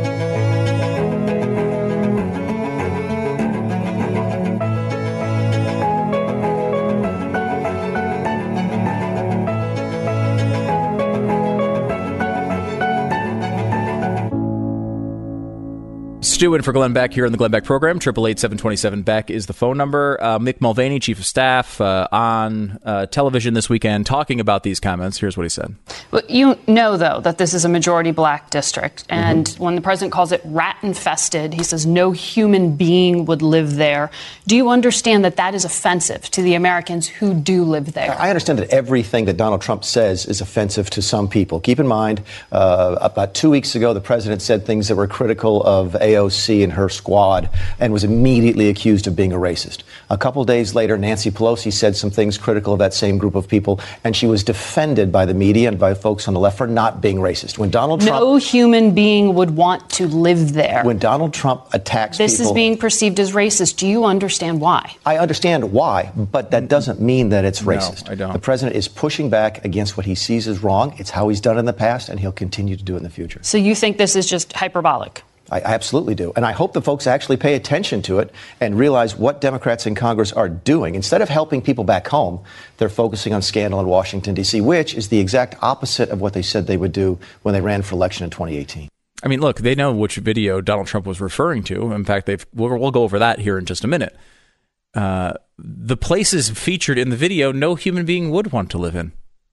Stu in for Glenn Beck here on the Glenn Beck program. eight eight eight, seven two seven, Beck is the phone number. Uh, Mick Mulvaney, chief of staff, uh, on uh, television this weekend talking about these comments. Here's what he said. Well, you know, though, that this is a majority black district. And mm-hmm. when the president calls it rat-infested, he says no human being would live there. Do you understand that that is offensive to the Americans who do live there? I understand that everything that Donald Trump says is offensive to some people. Keep in mind, uh, about two weeks ago, the president said things that were critical of A O C and her squad and was immediately accused of being a racist. A couple days later, Nancy Pelosi said some things critical of that same group of people, and she was defended by the media and by folks on the left for not being racist. When Donald Trump... No human being would want to live there. When Donald Trump attacks this people... This is being perceived as racist. Do you understand why? I understand why, but that doesn't mean that it's racist. No, I don't. The president is pushing back against what he sees as wrong. It's how he's done in the past, and he'll continue to do it in the future. So you think this is just hyperbolic? I absolutely do. And I hope the folks actually pay attention to it and realize what Democrats in Congress are doing. Instead of helping people back home, they're focusing on scandal in Washington, D C, which is the exact opposite of what they said they would do when they ran for election in twenty eighteen. I mean, look, they know which video Donald Trump was referring to. In fact, they've we'll, we'll go over that here in just a minute. Uh, the places featured in the video, no human being would want to live in.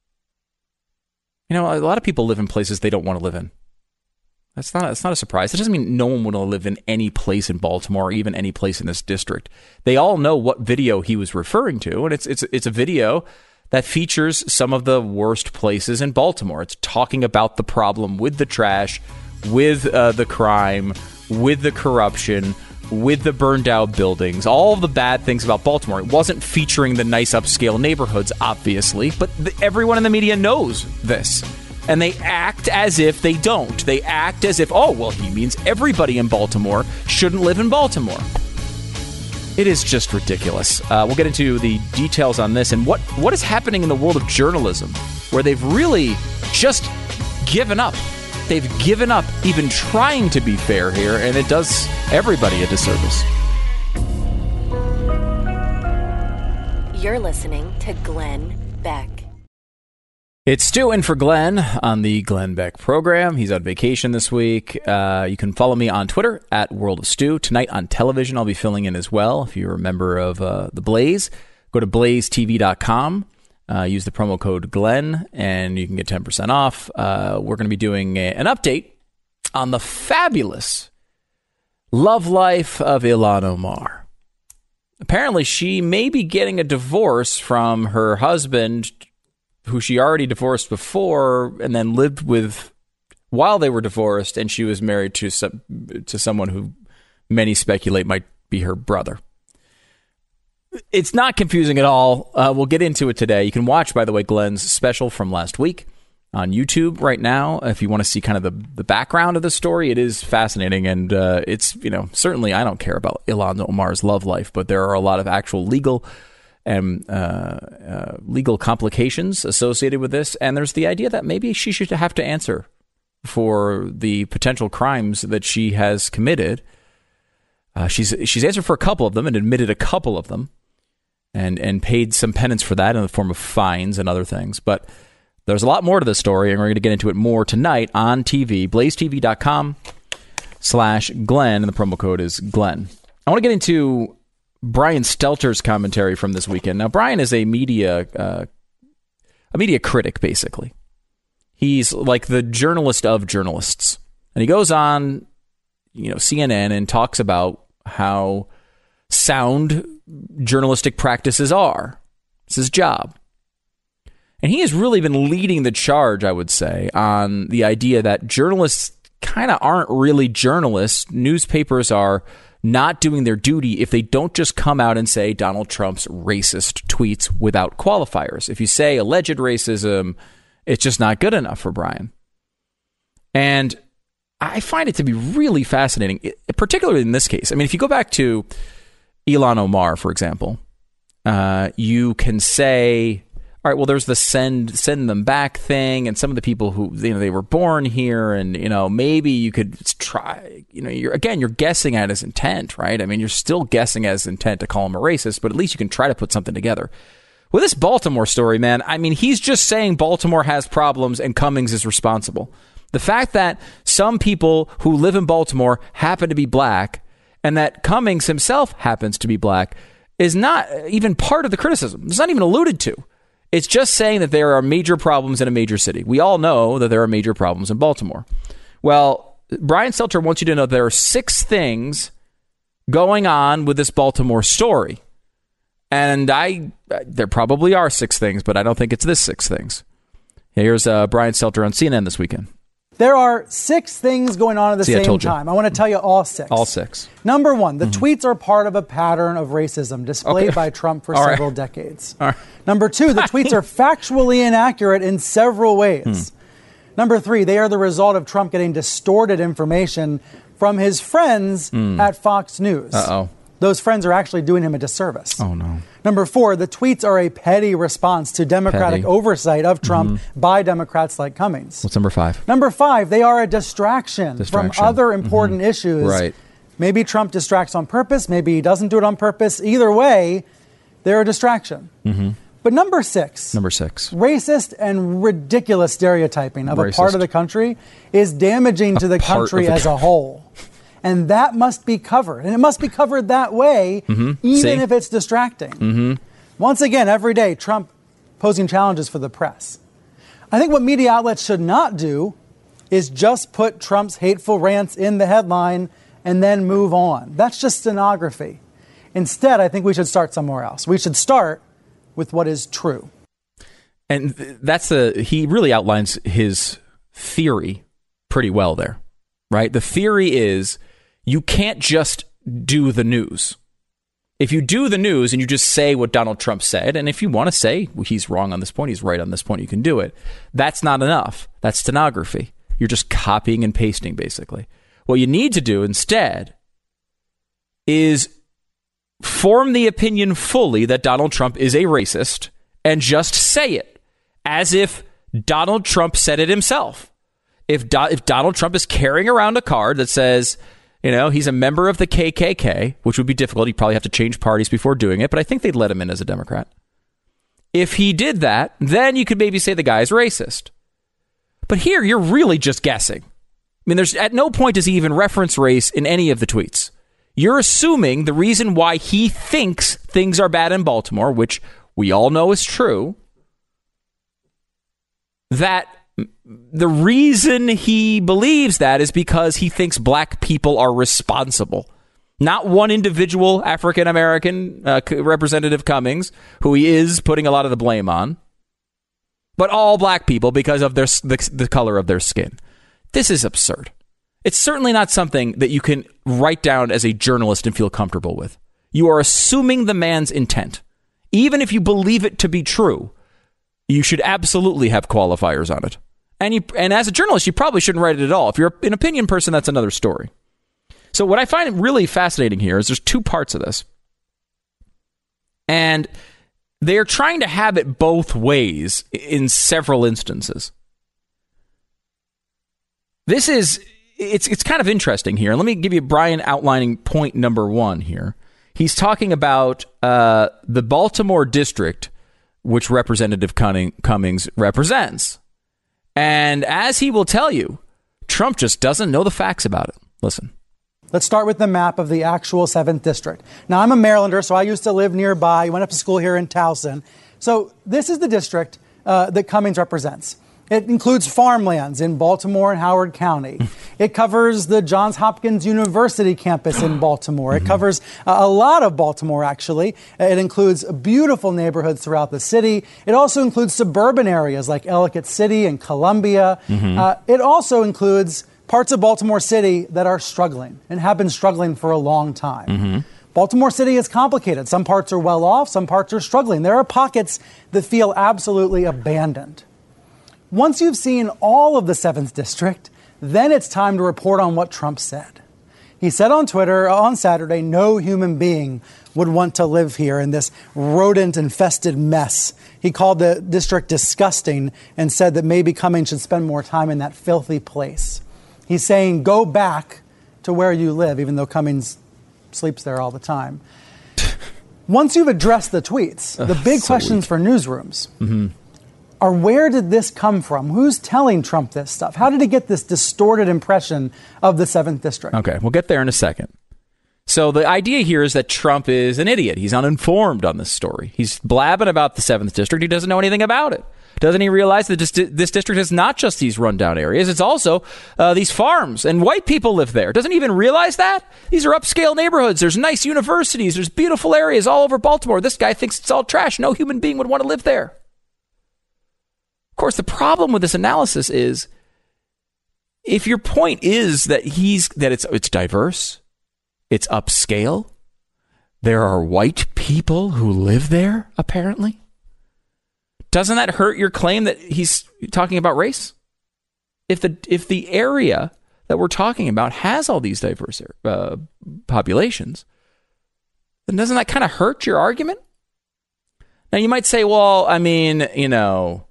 You know, a lot of people live in places they don't want to live in. That's not, that's not a surprise. It doesn't mean no one would want to live in any place in Baltimore or even any place in this district. They all know what video he was referring to, and it's it's it's a video that features some of the worst places in Baltimore. It's talking about the problem with the trash, with uh, the crime, with the corruption, with the burned out buildings, all the bad things about Baltimore. It wasn't featuring the nice upscale neighborhoods, obviously, but the, everyone in the media knows this. And they act as if they don't. They act as if, oh, well, he means everybody in Baltimore shouldn't live in Baltimore. It is just ridiculous. Uh, we'll get into the details on this and what, what is happening in the world of journalism, where they've really just given up. They've given up even trying to be fair here, and it does everybody a disservice. You're listening to Glenn Beck. It's Stu in for Glenn on the Glenn Beck program. He's on vacation this week. Uh, you can follow me on Twitter at World of Stu. Tonight on television, I'll be filling in as well. If you're a member of uh, The Blaze, go to blaze t v dot com. Uh, use the promo code Glenn, and you can get ten percent off. Uh, we're going to be doing a, an update on the fabulous love life of Ilhan Omar. Apparently, she may be getting a divorce from her husband, who she already divorced before and then lived with while they were divorced, and she was married to some, to someone who many speculate might be her brother. It's not confusing at all. Uh, we'll get into it today. You can watch, by the way, Glenn's special from last week on YouTube right now. If you want to see kind of the, the background of the story, it is fascinating. And uh, it's, you know, certainly I don't care about Ilhan Omar's love life, but there are a lot of actual legal and uh, uh, legal complications associated with this. And there's the idea that maybe she should have to answer for the potential crimes that she has committed. Uh, she's she's answered for a couple of them and admitted a couple of them. And and paid some penance for that in the form of fines and other things. But there's a lot more to this story, and we're going to get into it more tonight on T V. blaze t v dot com slash Glenn, and the promo code is Glenn. I want to get into Brian Stelter's commentary from this weekend. Now, Brian is a media uh, a media critic, basically. He's like the journalist of journalists. And he goes on, you know, C N N and talks about how sound journalistic practices are. It's his job. And he has really been leading the charge, I would say, on the idea that journalists kind of aren't really journalists. Newspapers are not doing their duty if they don't just come out and say Donald Trump's racist tweets without qualifiers. If you say alleged racism, it's just not good enough for Brian. And I find it to be really fascinating, particularly in this case. I mean, if you go back to Ilhan Omar, for example, uh, you can say, all right, well, there's the send send them back thing, and some of the people who, you know, they were born here, and, you know, maybe you could try, you know, you're again, you're guessing at his intent, right? I mean, you're still guessing at his intent to call him a racist, but at least you can try to put something together. With this Baltimore story, man, I mean, he's just saying Baltimore has problems and Cummings is responsible. The fact that some people who live in Baltimore happen to be black, and that Cummings himself happens to be black, is not even part of the criticism. It's not even alluded to. It's just saying that there are major problems in a major city. We all know that there are major problems in Baltimore. Well, Brian Stelter wants you to know there are six things going on with this Baltimore story. And I, there probably are six things, but I don't think it's this six things. Here's uh, Brian Stelter on C N N this weekend. There are six things going on at the See, I same told you. time. I want to tell you all six. All six. Number one, the Mm-hmm. tweets are part of a pattern of racism displayed Okay. by Trump for All right. several decades. All right. Number two, the tweets are factually inaccurate in several ways. Hmm. Number three, they are the result of Trump getting distorted information from his friends Hmm. at Fox News. Uh-oh. Those friends are actually doing him a disservice. Oh, no. Number four, the tweets are a petty response to Democratic Petty. oversight of Trump Mhm. by Democrats like Cummings. What's number five? Number five, they are a distraction, Distraction. from other important Mhm. issues. Right. Maybe Trump distracts on purpose. Maybe he doesn't do it on purpose. Either way, they're a distraction. Mm-hmm. But number six, Number six. racist and ridiculous stereotyping of a part Racist. of the country is damaging to the part country of the as a whole. And that must be covered. And it must be covered that way, Mhm. even See? if it's distracting. Mm-hmm. Once again, every day, Trump posing challenges for the press. I think what media outlets should not do is just put Trump's hateful rants in the headline and then move on. That's just stenography. Instead, I think we should start somewhere else. We should start with what is true. And th- that's the, he really outlines his theory pretty well there, right? The theory is you can't just do the news. If you do the news and you just say what Donald Trump said, and if you want to say well, he's wrong on this point, he's right on this point, you can do it. That's not enough. That's stenography. You're just copying and pasting, basically. What you need to do instead is form the opinion fully that Donald Trump is a racist and just say it as if Donald Trump said it himself. If, Do- if Donald Trump is carrying around a card that says, you know, he's a member of the K K K, which would be difficult. He'd probably have to change parties before doing it, but I think they'd let him in as a Democrat. If he did that, then you could maybe say the guy is racist. But here, you're really just guessing. I mean, there's at no point does he even reference race in any of the tweets. You're assuming the reason why he thinks things are bad in Baltimore, which we all know is true, that the reason he believes that is because he thinks black people are responsible. Not one individual African-American uh, Representative Cummings, who he is putting a lot of the blame on, but all black people because of their the, the color of their skin. This is absurd. It's certainly not something that you can write down as a journalist and feel comfortable with. You are assuming the man's intent. Even if you believe it to be true, you should absolutely have qualifiers on it. And you, and as a journalist, you probably shouldn't write it at all. If you're an opinion person, that's another story. So what I find really fascinating here is there's two parts of this. And they are trying to have it both ways in several instances. This is, it's it's kind of interesting here. Let me give you Brian outlining point number one here. He's talking about uh, the Baltimore district, which Representative Cummings represents. And as he will tell you, Trump just doesn't know the facts about it. Listen. Let's start with the map of the actual seventh District. Now, I'm a Marylander, so I used to live nearby. I went up to school here in Towson. So this is the district uh, that Cummings represents. It includes farmlands in Baltimore and Howard County. It covers the Johns Hopkins University campus in Baltimore. It covers uh, a lot of Baltimore, actually. It includes beautiful neighborhoods throughout the city. It also includes suburban areas like Ellicott City and Columbia. Mm-hmm. Uh, it also includes parts of Baltimore City that are struggling and have been struggling for a long time. Mm-hmm. Baltimore City is complicated. Some parts are well off. Some parts are struggling. There are pockets that feel absolutely abandoned. Once you've seen all of the seventh District, then it's time to report on what Trump said. He said on Twitter on Saturday, no human being would want to live here in this rodent-infested mess. He called the district disgusting and said that maybe Cummings should spend more time in that filthy place. He's saying, go back to where you live, even though Cummings sleeps there all the time. Once you've addressed the tweets, the big so questions weak. for newsrooms mm-hmm. are where did this come from? Who's telling Trump this stuff? How did he get this distorted impression of the seventh District? Okay, we'll get there in a second. So the idea here is that Trump is an idiot. He's uninformed on this story. He's blabbing about the seventh District. He doesn't know anything about it. Doesn't he realize that this, this district is not just these rundown areas? It's also uh, these farms, and white people live there. Doesn't he even realize that? These are upscale neighborhoods. There's nice universities. There's beautiful areas all over Baltimore. This guy thinks it's all trash. No human being would want to live there. Of course, the problem with this analysis is if your point is that he's that it's it's diverse, it's upscale, there are white people who live there, apparently. Doesn't that hurt your claim that he's talking about race? If the if the area that we're talking about has all these diverse uh, populations, then doesn't that kind of hurt your argument? Now, you might say, well, I mean, you know,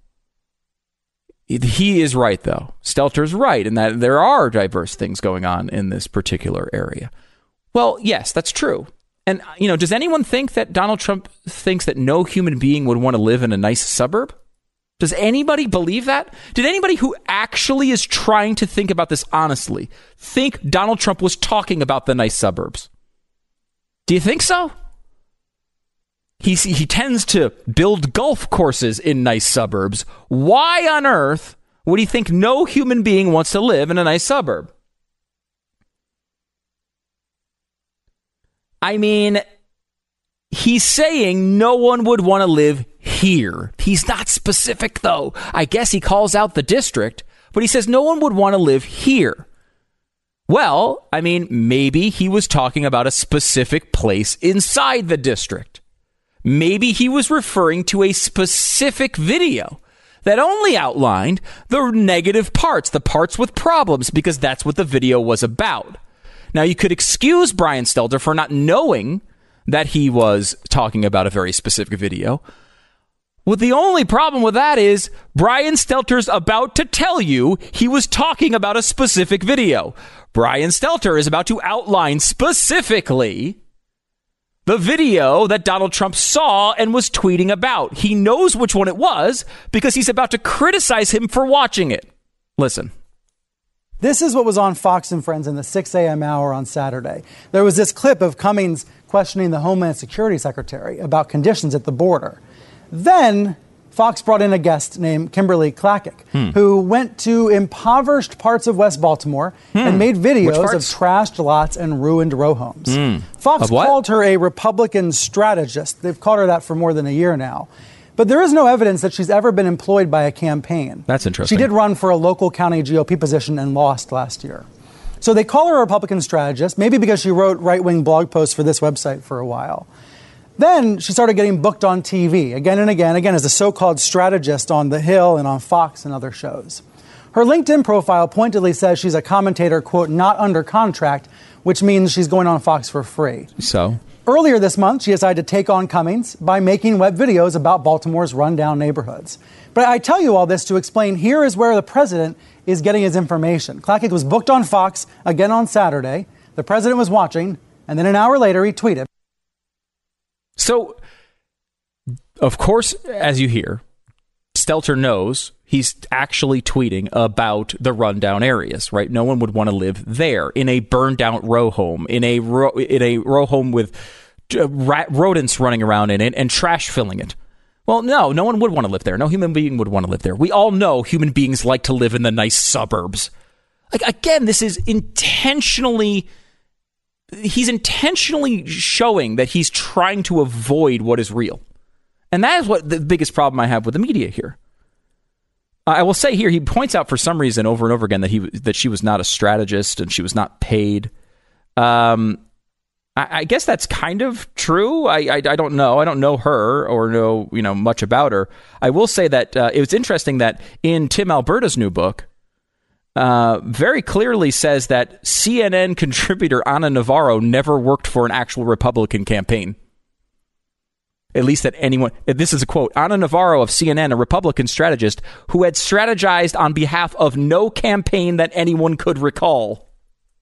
he is right, though. Stelter's right in that there are diverse things going on in this particular area. Well, yes, that's true. And, you know, does anyone think that Donald Trump thinks that no human being would want to live in a nice suburb? Does anybody believe that? Did anybody who actually is trying to think about this honestly think Donald Trump was talking about the nice suburbs? Do you think so? He, he tends to build golf courses in nice suburbs. Why on earth would he think no human being wants to live in a nice suburb? I mean, he's saying no one would want to live here. He's not specific, though. I guess he calls out the district, but he says no one would want to live here. Well, I mean, maybe he was talking about a specific place inside the district. Maybe he was referring to a specific video that only outlined the negative parts, the parts with problems, because that's what the video was about. Now, you could excuse Brian Stelter for not knowing that he was talking about a very specific video. Well, the only problem with that is Brian Stelter's about to tell you he was talking about a specific video. Brian Stelter is about to outline specifically the video that Donald Trump saw and was tweeting about. He knows which one it was because he's about to criticize him for watching it. Listen. This is what was on Fox and Friends in the six a.m. hour on Saturday. There was this clip of Cummings questioning the Homeland Security Secretary about conditions at the border. Then Fox brought in a guest named Kimberly Clackett, hmm. who went to impoverished parts of West Baltimore hmm. and made videos of trashed lots and ruined row homes. Hmm. Fox called her a Republican strategist. They've called her that for more than a year now. But there is no evidence that she's ever been employed by a campaign. That's interesting. She did run for a local county G O P position and lost last year. So they call her a Republican strategist, maybe because she wrote right-wing blog posts for this website for a while. Then she started getting booked on T V again and again, again as a so-called strategist on The Hill and on Fox and other shows. Her LinkedIn profile pointedly says she's a commentator, quote, not under contract, which means she's going on Fox for free. So? Earlier this month, she decided to take on Cummings by making web videos about Baltimore's rundown neighborhoods. But I tell you all this to explain here is where the president is getting his information. Clackett was booked on Fox again on Saturday. The president was watching, and then an hour later he tweeted. So, of course, as you hear, Stelter knows he's actually tweeting about the rundown areas, right? No one would want to live there in a burned out row home, in a row, in a row home with uh, rat, rodents running around in it and trash filling it. Well, no, no one would want to live there. No human being would want to live there. We all know human beings like to live in the nice suburbs. Like, again, this is intentionally... He's intentionally showing that he's trying to avoid what is real. And that is what the biggest problem I have with the media here. I will say here, he points out for some reason over and over again that he that she was not a strategist and she was not paid. Um, I, I guess that's kind of true. I, I I don't know. I don't know her or know you know much about her. I will say that uh, it was interesting that in Tim Alberta's new book, Uh, very clearly says that C N N contributor Ana Navarro never worked for an actual Republican campaign. At least that anyone... This is a quote. Ana Navarro of C N N, a Republican strategist who had strategized on behalf of no campaign that anyone could recall.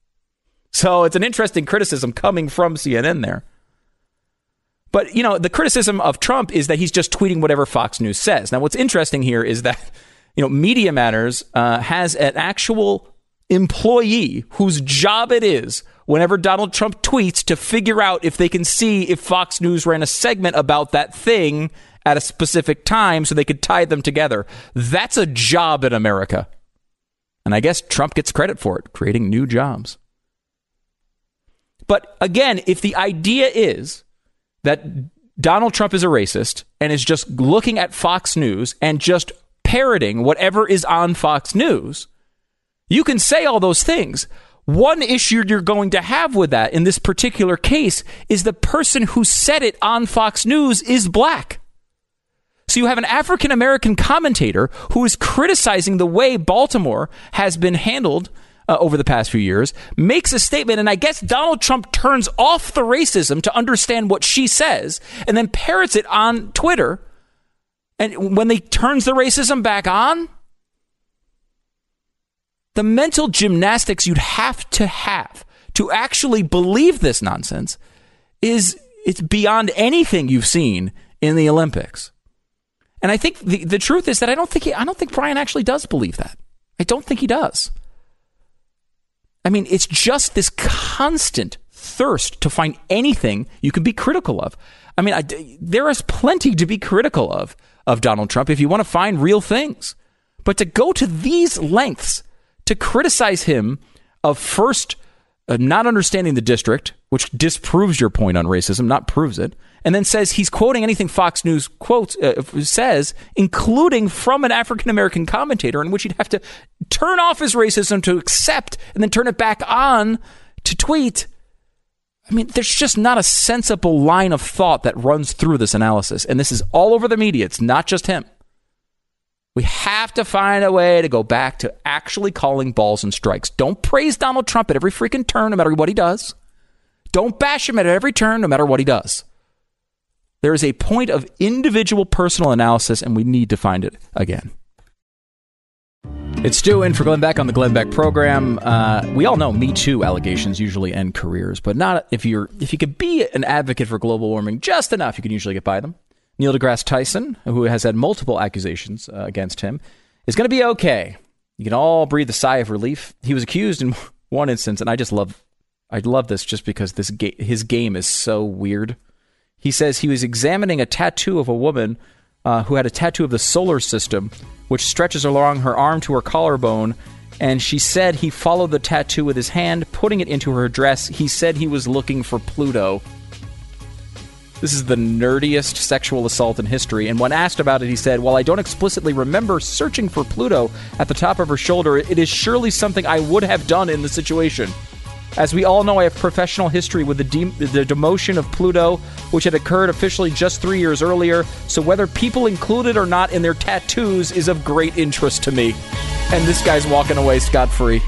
So it's an interesting criticism coming from C N N there. But, you know, the criticism of Trump is that he's just tweeting whatever Fox News says. Now, what's interesting here is that... You know, Media Matters uh, has an actual employee whose job it is, whenever Donald Trump tweets, to figure out if they can see if Fox News ran a segment about that thing at a specific time so they could tie them together. That's a job in America. And I guess Trump gets credit for it, creating new jobs. But again, if the idea is that Donald Trump is a racist and is just looking at Fox News and just parroting whatever is on Fox News, you can say all those things. One issue you're going to have with that in this particular case is the person who said it on Fox News is black. So you have an African-American commentator who is criticizing the way Baltimore has been handled uh, over the past few years, makes a statement, and I guess Donald Trump turns off the racism to understand what she says, and then parrots it on Twitter. And when they turns the racism back on, the mental gymnastics you'd have to have to actually believe this nonsense is it's beyond anything you've seen in the Olympics. And I think the, the truth is that I don't think he, I don't think Brian actually does believe that. I don't think he does. I mean, it's just this constant thirst to find anything you can be critical of. I mean, I, there is plenty to be critical of. of Donald Trump if you want to find real things. But to go to these lengths to criticize him of first uh, not understanding the district, which disproves your point on racism, not proves it, and then says he's quoting anything Fox News quotes uh, says, including from an African-American commentator, in which he'd have to turn off his racism to accept and then turn it back on to tweet. I mean, there's just not a sensible line of thought that runs through this analysis. And this is all over the media. It's not just him. We have to find a way to go back to actually calling balls and strikes. Don't praise Donald Trump at every freaking turn, no matter what he does. Don't bash him at every turn, no matter what he does. There is a point of individual personal analysis, and we need to find it again. It's Stu in for Glenn Beck on the Glenn Beck program. Uh, we all know Me Too allegations usually end careers, but not if you're if you could be an advocate for global warming just enough, you can usually get by them. Neil deGrasse Tyson, who has had multiple accusations uh, against him, is going to be okay. You can all breathe a sigh of relief. He was accused in one instance, and I just love, I love this just because this ga- his game is so weird. He says he was examining a tattoo of a woman uh, who had a tattoo of the solar system, which stretches along her arm to her collarbone, and she said he followed the tattoo with his hand, putting it into her dress. He said he was looking for Pluto. This is the nerdiest sexual assault in history, and when asked about it, he said, "While I don't explicitly remember searching for Pluto at the top of her shoulder, it is surely something I would have done in the situation. As we all know, I have professional history with the, de- the demotion of Pluto, which had occurred officially just three years earlier, so whether people include it or not in their tattoos is of great interest to me." And this guy's walking away scot-free.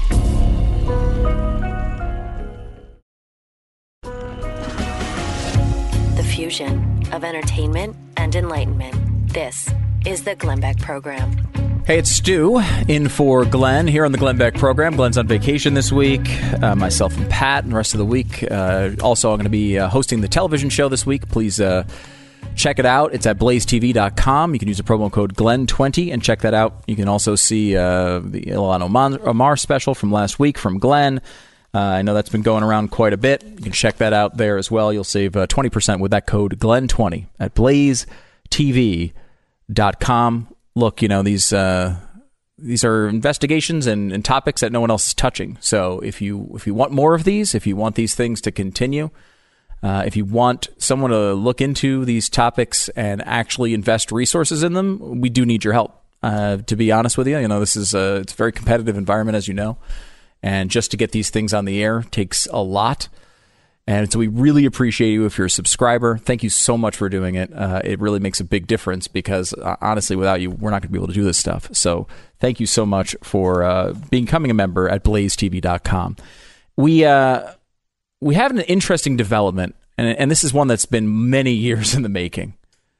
The fusion of entertainment and enlightenment. This is the Glenn Beck program. Hey, it's Stu in for Glenn here on the Glenn Beck program. Glenn's on vacation this week. Uh, myself and Pat and the rest of the week. Uh, also, I'm going to be uh, hosting the television show this week. Please uh, check it out. It's at blaze t v dot com. You can use the promo code Glenn twenty and check that out. You can also see uh, the Ilhan Omar special from last week from Glenn. Uh, I know that's been going around quite a bit. You can check that out there as well. You'll save uh, twenty percent with that code Glenn twenty at blaze t v dot com. Look, you know, these uh, these are investigations and, and topics that no one else is touching. So if you if you want more of these, if you want these things to continue, uh, if you want someone to look into these topics and actually invest resources in them, we do need your help. Uh, to be honest with you, you know, this is a, it's a very competitive environment, as you know, and just to get these things on the air takes a lot. And so we really appreciate you if you're a subscriber. Thank you so much for doing it. Uh, it really makes a big difference because, uh, honestly, without you, we're not going to be able to do this stuff. So thank you so much for uh, becoming a member at blaze t v dot com. We uh, we have an interesting development, and, and this is one that's been many years in the making.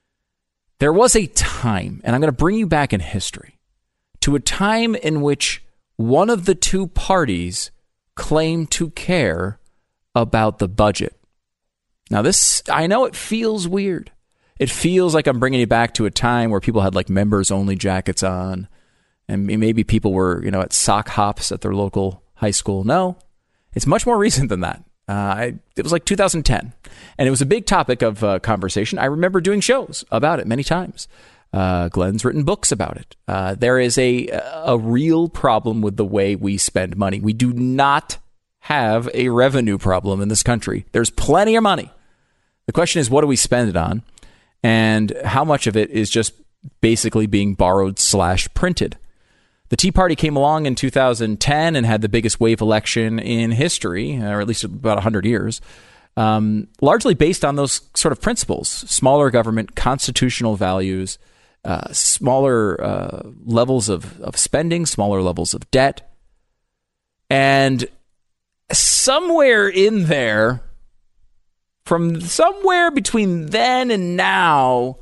There was a time, and I'm going to bring you back in history, to a time in which one of the two parties claimed to care about the budget. Now this, I know it feels weird. It feels like I'm bringing you back to a time where people had like members only jackets on, and maybe people were, you know, at sock hops at their local high school. No, it's much more recent than that. Uh, I, it was like two thousand ten, and it was a big topic of uh, conversation. I remember doing shows about it many times. Uh, Glenn's written books about it. Uh, there is a a real problem with the way we spend money. We do not have a revenue problem in this country. There's plenty of money. The question is, what do we spend it on? And how much of it is just basically being borrowed slash printed? The Tea Party came along in two thousand ten and had the biggest wave election in history, or at least about one hundred years, um, largely based on those sort of principles: smaller government, constitutional values, uh, smaller uh, levels of, of spending, smaller levels of debt. And somewhere in there, from somewhere between then and now,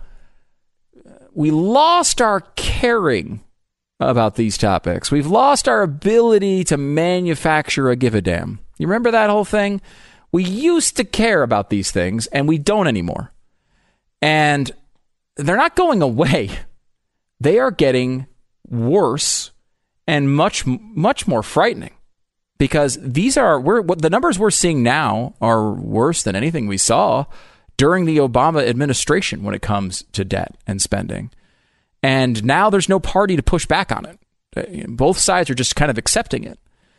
we lost our caring about these topics. We've lost our ability to manufacture a give a damn. You remember that whole thing? We used to care about these things, and we don't anymore. And they're not going away. They are getting worse and much, much more frightening. Because these are, we're, what the numbers we're seeing now are worse than anything we saw during the Obama administration when it comes to debt and spending. And now there's no party to push back on it. Both sides are just kind of accepting it.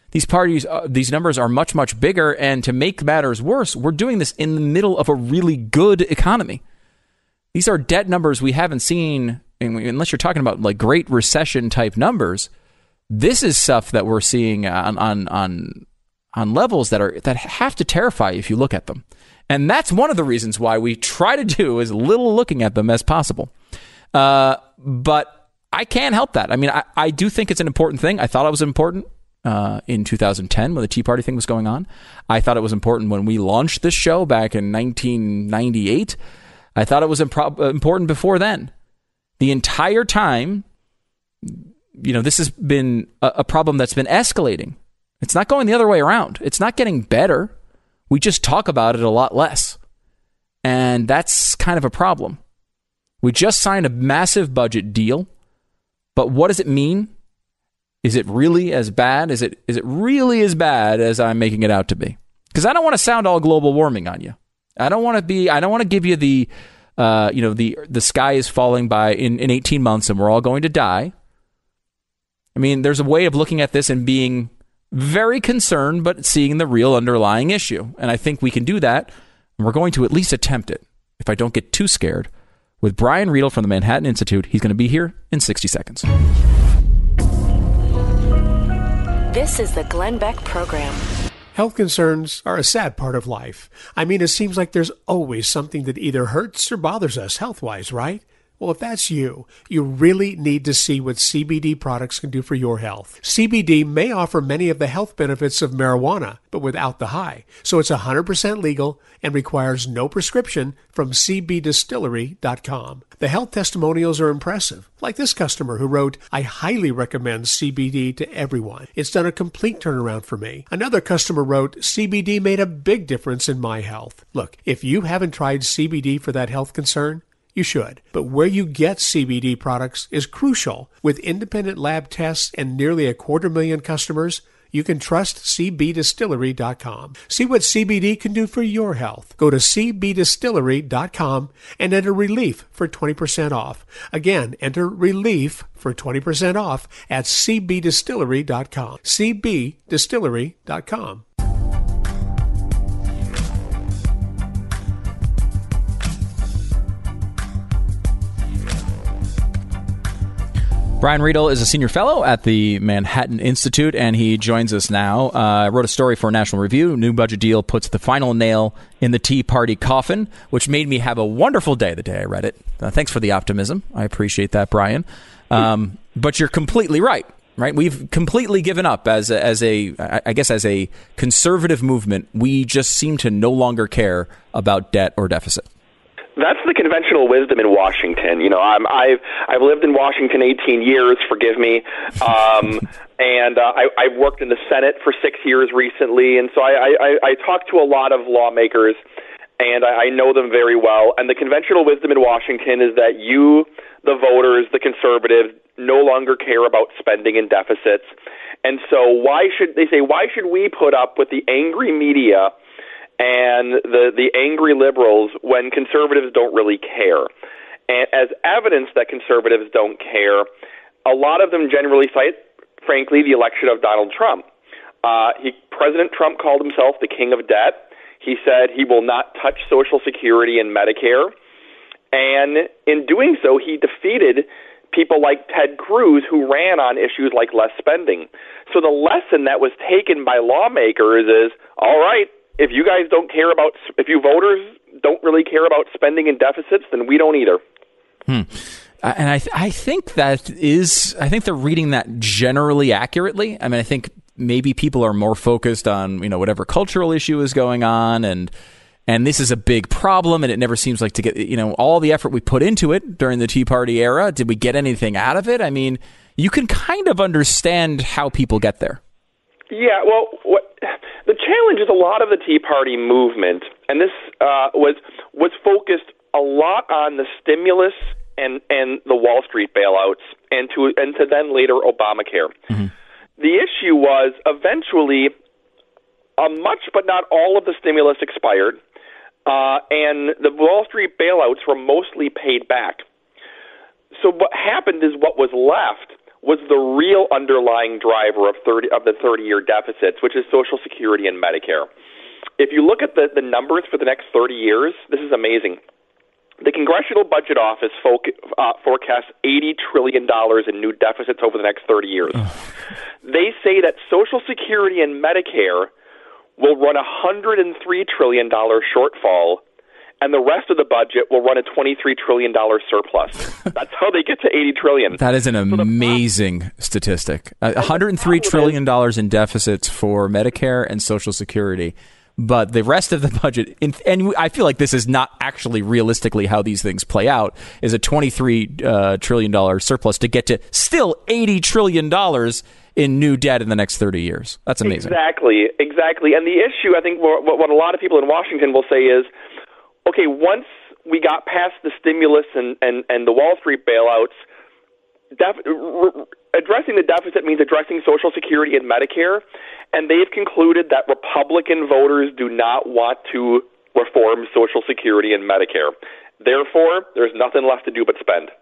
These parties, uh, these numbers are much, much bigger. And to make matters worse, we're doing this in the middle of a really good economy. These are debt numbers we haven't seen, unless you're talking about like Great Recession type numbers. This is stuff that we're seeing on on on, on levels that are that have to terrify you if you look at them. And that's one of the reasons why we try to do as little looking at them as possible. Uh, but I can't help that. I mean, I, I do think it's an important thing. I thought it was important uh, in two thousand ten when the Tea Party thing was going on. I thought it was important when we launched this show back in nineteen ninety-eight. I thought it was impro- important before then. The entire time, you know, this has been a, a problem that's been escalating. It's not going the other way around. It's not getting better. We just talk about it a lot less. And that's kind of a problem. We just signed a massive budget deal. But what does it mean? Is it really as bad? Is it is it really as bad as I'm making it out to be? Because I don't want to sound all global warming on you. I don't want to be, I don't want to give you the, uh, you know, the the sky is falling by in, in eighteen months and we're all going to die. I mean, there's a way of looking at this and being very concerned, but seeing the real underlying issue. And I think we can do that. And we're going to at least attempt it, if I don't get too scared, with Brian Riedel from the Manhattan Institute. He's going to be here in sixty seconds. This is the Glenn Beck Program. Health concerns are a sad part of life. I mean, it seems like there's always something that either hurts or bothers us health-wise, right? Well, if that's you, you really need to see what C B D products can do for your health. C B D may offer many of the health benefits of marijuana, but without the high. So it's one hundred percent legal and requires no prescription from C B distillery dot com. The health testimonials are impressive, like this customer who wrote, "I highly recommend C B D to everyone. It's done a complete turnaround for me." Another customer wrote, "C B D made a big difference in my health." Look, if you haven't tried C B D for that health concern, you should. But where you get C B D products is crucial. With independent lab tests and nearly a quarter million customers, you can trust C B distillery dot com. See what C B D can do for your health. Go to C B distillery dot com and enter RELIEF for twenty percent off. Again, enter RELIEF for twenty percent off at C B distillery dot com. C B distillery dot com. Brian Riedel is a senior fellow at the Manhattan Institute, and he joins us now. Uh, I wrote a story for National Review. New budget deal puts the final nail in the Tea Party coffin, which made me have a wonderful day the day I read it. Uh, thanks for the optimism. I appreciate that, Brian. Um, but you're completely right, right? We've completely given up as a, as a, I guess, as a conservative movement. We just seem to no longer care about debt or deficit. That's the conventional wisdom in Washington. You know, I'm, I've I've lived in Washington eighteen years. Forgive me, um, and uh, I, I've worked in the Senate for six years recently, and so I, I, I talk to a lot of lawmakers, and I, I know them very well. And the conventional wisdom in Washington is that you, the voters, the conservatives, no longer care about spending and deficits, and so why should they say why should we put up with the angry media and the, the angry liberals when conservatives don't really care? And as evidence that conservatives don't care, a lot of them generally cite, frankly, the election of Donald Trump. Uh, he, President Trump called himself the king of debt. He said he will not touch Social Security and Medicare. And in doing so, he defeated people like Ted Cruz, who ran on issues like less spending. So the lesson that was taken by lawmakers is, all right, if you guys don't care about, if you voters don't really care about spending and deficits, then we don't either. Hmm. Uh, and I, th- I think that is, I think they're reading that generally accurately. I mean, I think maybe people are more focused on, you know, whatever cultural issue is going on, and and this is a big problem, and it never seems like to get, you know, all the effort we put into it during the Tea Party era. Did we get anything out of it? I mean, you can kind of understand how people get there. Yeah, well, what, the challenge is a lot of the Tea Party movement, and this uh, was was focused a lot on the stimulus and, and the Wall Street bailouts, and to and to then later Obamacare. Mm-hmm. The issue was eventually a much but not all of the stimulus expired, uh, and the Wall Street bailouts were mostly paid back. So what happened is what was left was the real underlying driver of thirty of the thirty-year deficits, which is Social Security and Medicare. If you look at the, the numbers for the next thirty years, this is amazing. The Congressional Budget Office foc- uh, forecasts eighty trillion dollars in new deficits over the next thirty years. They say that Social Security and Medicare will run a one hundred three trillion dollars shortfall, and the rest of the budget will run a twenty-three trillion dollars surplus. That's how they get to eighty trillion dollars. That is an amazing statistic. Uh, one hundred three trillion dollars in deficits for Medicare and Social Security. But the rest of the budget, and I feel like this is not actually realistically how these things play out, is a twenty-three uh, trillion dollars surplus to get to still eighty trillion dollars in new debt in the next thirty years. That's amazing. Exactly, exactly. And the issue, I think, what, what a lot of people in Washington will say is, okay, once we got past the stimulus and, and, and the Wall Street bailouts, def- r- addressing the deficit means addressing Social Security and Medicare, and they've concluded that Republican voters do not want to reform Social Security and Medicare. Therefore, there's nothing left to do but spend.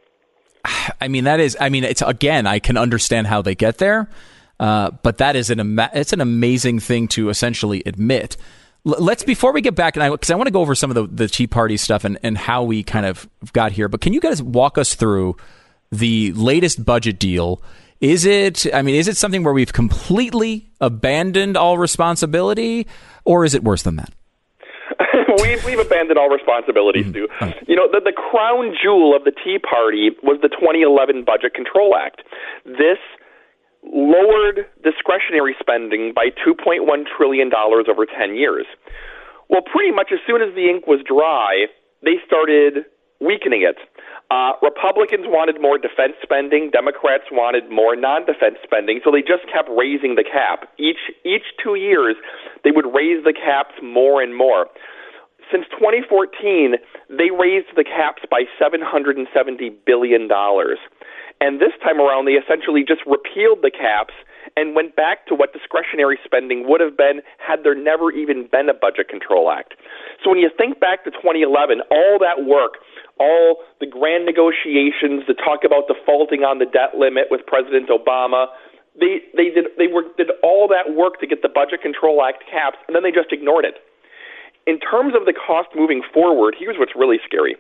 I mean, that is, I mean, it's, again, I can understand how they get there, uh, but that is an, ama- it's an amazing thing to essentially admit. L- let's, before we get back, and I, because I want to go over some of the, the Tea Party stuff and, and how we kind of got here, but can you guys walk us through the latest budget deal? Is it, I mean, is it something where we've completely abandoned all responsibility, or is it worse than that? we've, we've abandoned all responsibilities, Stu. Mm-hmm. You know, the, the crown jewel of the Tea Party was the twenty eleven Budget Control Act. This lowered discretionary spending by two point one trillion dollars over ten years. Well, pretty much as soon as the ink was dry, they started weakening it. Uh, Republicans wanted more defense spending. Democrats wanted more non-defense spending. So they just kept raising the cap. Each each two years, they would raise the caps more and more. Since twenty fourteen, they raised the caps by seven hundred seventy billion dollars. And this time around, they essentially just repealed the caps and went back to what discretionary spending would have been had there never even been a Budget Control Act. So when you think back to twenty eleven, all that work, all the grand negotiations to talk about defaulting on the debt limit with President Obama, they they did they were did all that work to get the Budget Control Act caps, and then they just ignored it. In terms of the cost moving forward, here's what's really scary.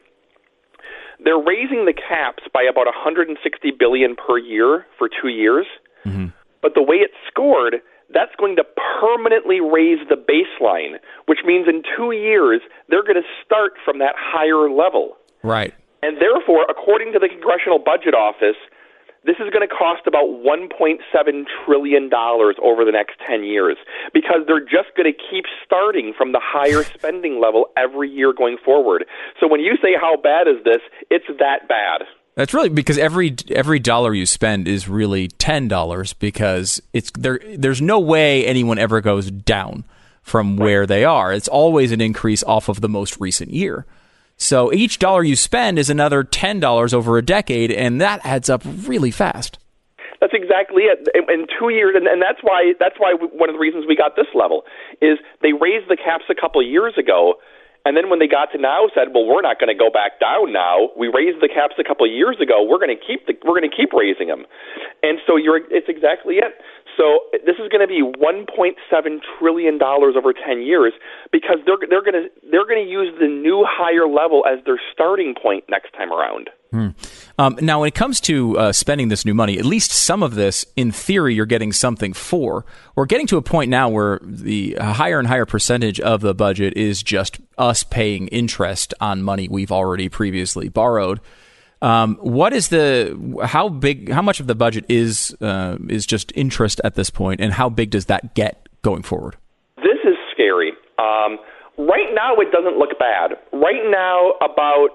They're raising the caps by about one hundred sixty billion dollars per year for two years, mm-hmm. but the way it's scored, that's going to permanently raise the baseline, which means in two years, they're going to start from that higher level. Right. And therefore, according to the Congressional Budget Office, this is going to cost about one point seven trillion dollars over the next ten years because they're just going to keep starting from the higher spending level every year going forward. So when you say how bad is this, it's that bad. That's really because every every dollar you spend is really ten dollars because it's there. There's no way anyone ever goes down from where they are. It's always an increase off of the most recent year. So each dollar you spend is another ten dollars over a decade, and that adds up really fast. That's exactly it. In two years, and, and that's why that's why one of the reasons we got this level is they raised the caps a couple of years ago, and then when they got to now, said, "Well, we're not going to go back down now. We raised the caps a couple of years ago. We're going to keep the, we're going to keep raising them." And so you're it's exactly it. So this is going to be one point seven trillion dollars over ten years because they're they're going to they're going to use the new higher level as their starting point next time around. Hmm. Um, now, when it comes to uh, spending this new money, at least some of this, in theory, you're getting something for. We're getting to a point now where the higher and higher percentage of the budget is just us paying interest on money we've already previously borrowed. Um, what is the how big? How much of the budget is uh, is just interest at this point, and how big does that get going forward? This is scary. Um, right now, it doesn't look bad. Right now, about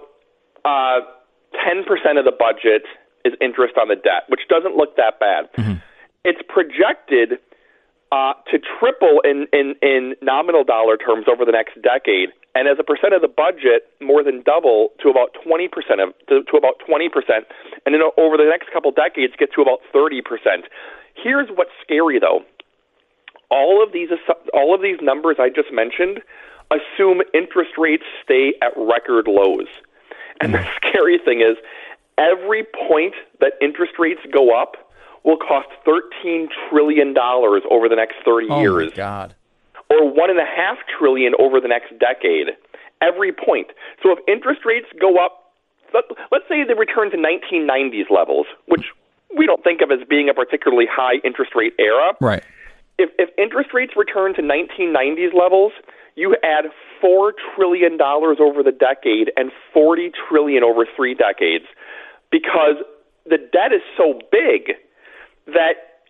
uh, ten percent of the budget is interest on the debt, which doesn't look that bad. Mm-hmm. It's projected uh, to triple in, in, in nominal dollar terms over the next decade. And as a percent of the budget, more than double to about twenty percent of to, to about twenty percent, and then over the next couple decades, get to about thirty percent. Here's what's scary, though: all of these all of these numbers I just mentioned assume interest rates stay at record lows. And the scary thing is, every point that interest rates go up will cost thirteen trillion dollars over the next thirty oh years. My God. Or one and a half trillion over the next decade. Every point. So if interest rates go up, let, let's say they return to nineteen nineties levels, which we don't think of as being a particularly high interest rate era. Right. If, if interest rates return to nineteen nineties levels, you add four trillion dollars over the decade and forty trillion dollars over three decades, because the debt is so big that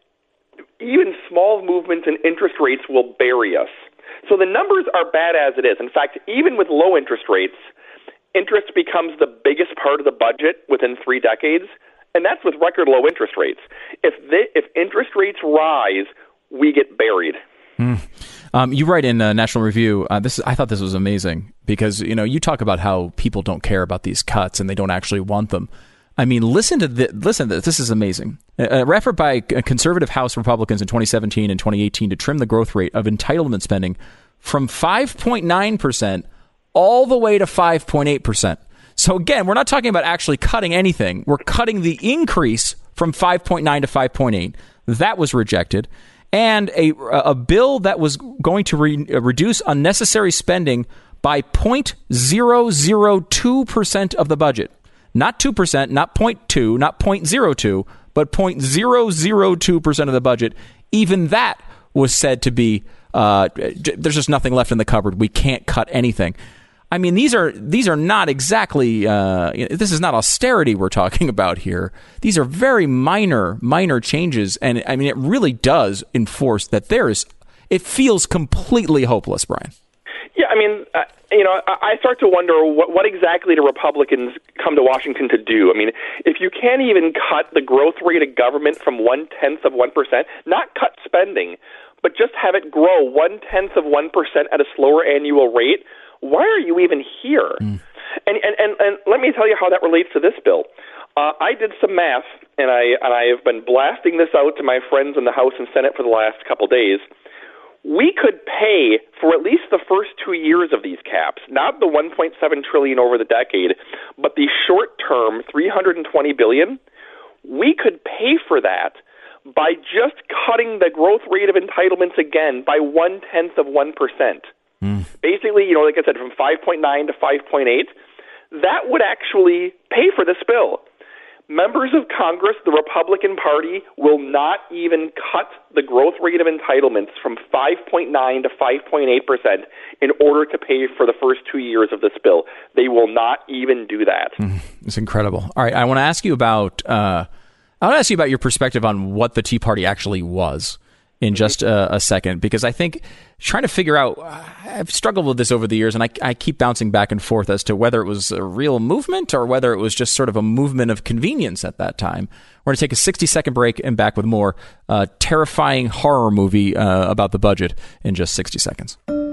even small movements in interest rates will bury us. So the numbers are bad as it is. In fact, even with low interest rates, interest becomes the biggest part of the budget within three decades, and that's with record low interest rates. If they, if interest rates rise, we get buried. Mm. Um, you write in uh, National Review, uh, this I thought this was amazing because, you know, you talk about how people don't care about these cuts and they don't actually want them. I mean, listen to this. Listen to this. This is amazing. A, a effort by conservative House Republicans in twenty seventeen and twenty eighteen to trim the growth rate of entitlement spending from five point nine percent all the way to five point eight percent. So again, we're not talking about actually cutting anything. We're cutting the increase from five point nine to five point eight. That was rejected. And a, a bill that was going to re, uh, reduce unnecessary spending by zero point zero zero two percent of the budget. Not two percent, not zero point two, not zero point zero two, but zero point zero zero two percent of the budget. Even that was said to be, uh, there's just nothing left in the cupboard. We can't cut anything. I mean, these are these are not exactly, uh, this is not austerity we're talking about here. These are very minor, minor changes. And I mean, it really does enforce that there is, it feels completely hopeless, Brian. Yeah, I mean, uh, you know, I start to wonder what, what exactly do Republicans come to Washington to do? I mean, if you can't even cut the growth rate of government from one-tenth of one percent, not cut spending, but just have it grow one-tenth of one percent at a slower annual rate, why are you even here? Mm. And, and, and, and let me tell you how that relates to this bill. Uh, I did some math, and I and I have been blasting this out to my friends in the House and Senate for the last couple days. We could pay for at least the first two years of these caps, not the one point seven trillion dollars over the decade, but the short-term three hundred twenty billion dollars. We could pay for that by just cutting the growth rate of entitlements again by one-tenth of one percent. Mm. Basically, you know, like I said, from five point nine to five point eight, that would actually pay for this bill. Members of Congress, the Republican Party, will not even cut the growth rate of entitlements from five point nine to five point eight percent in order to pay for the first two years of this bill. They will not even do that. Mm, it's incredible. All right, I want to ask you about uh, I want to ask you about your perspective on what the Tea Party actually was in just a, a second, because I think trying to figure out, I've struggled with this over the years, and I, I keep bouncing back and forth as to whether it was a real movement or whether it was just sort of a movement of convenience at that time. We're going to take a sixty-second break and back with more uh, terrifying horror movie uh, about the budget in just sixty seconds.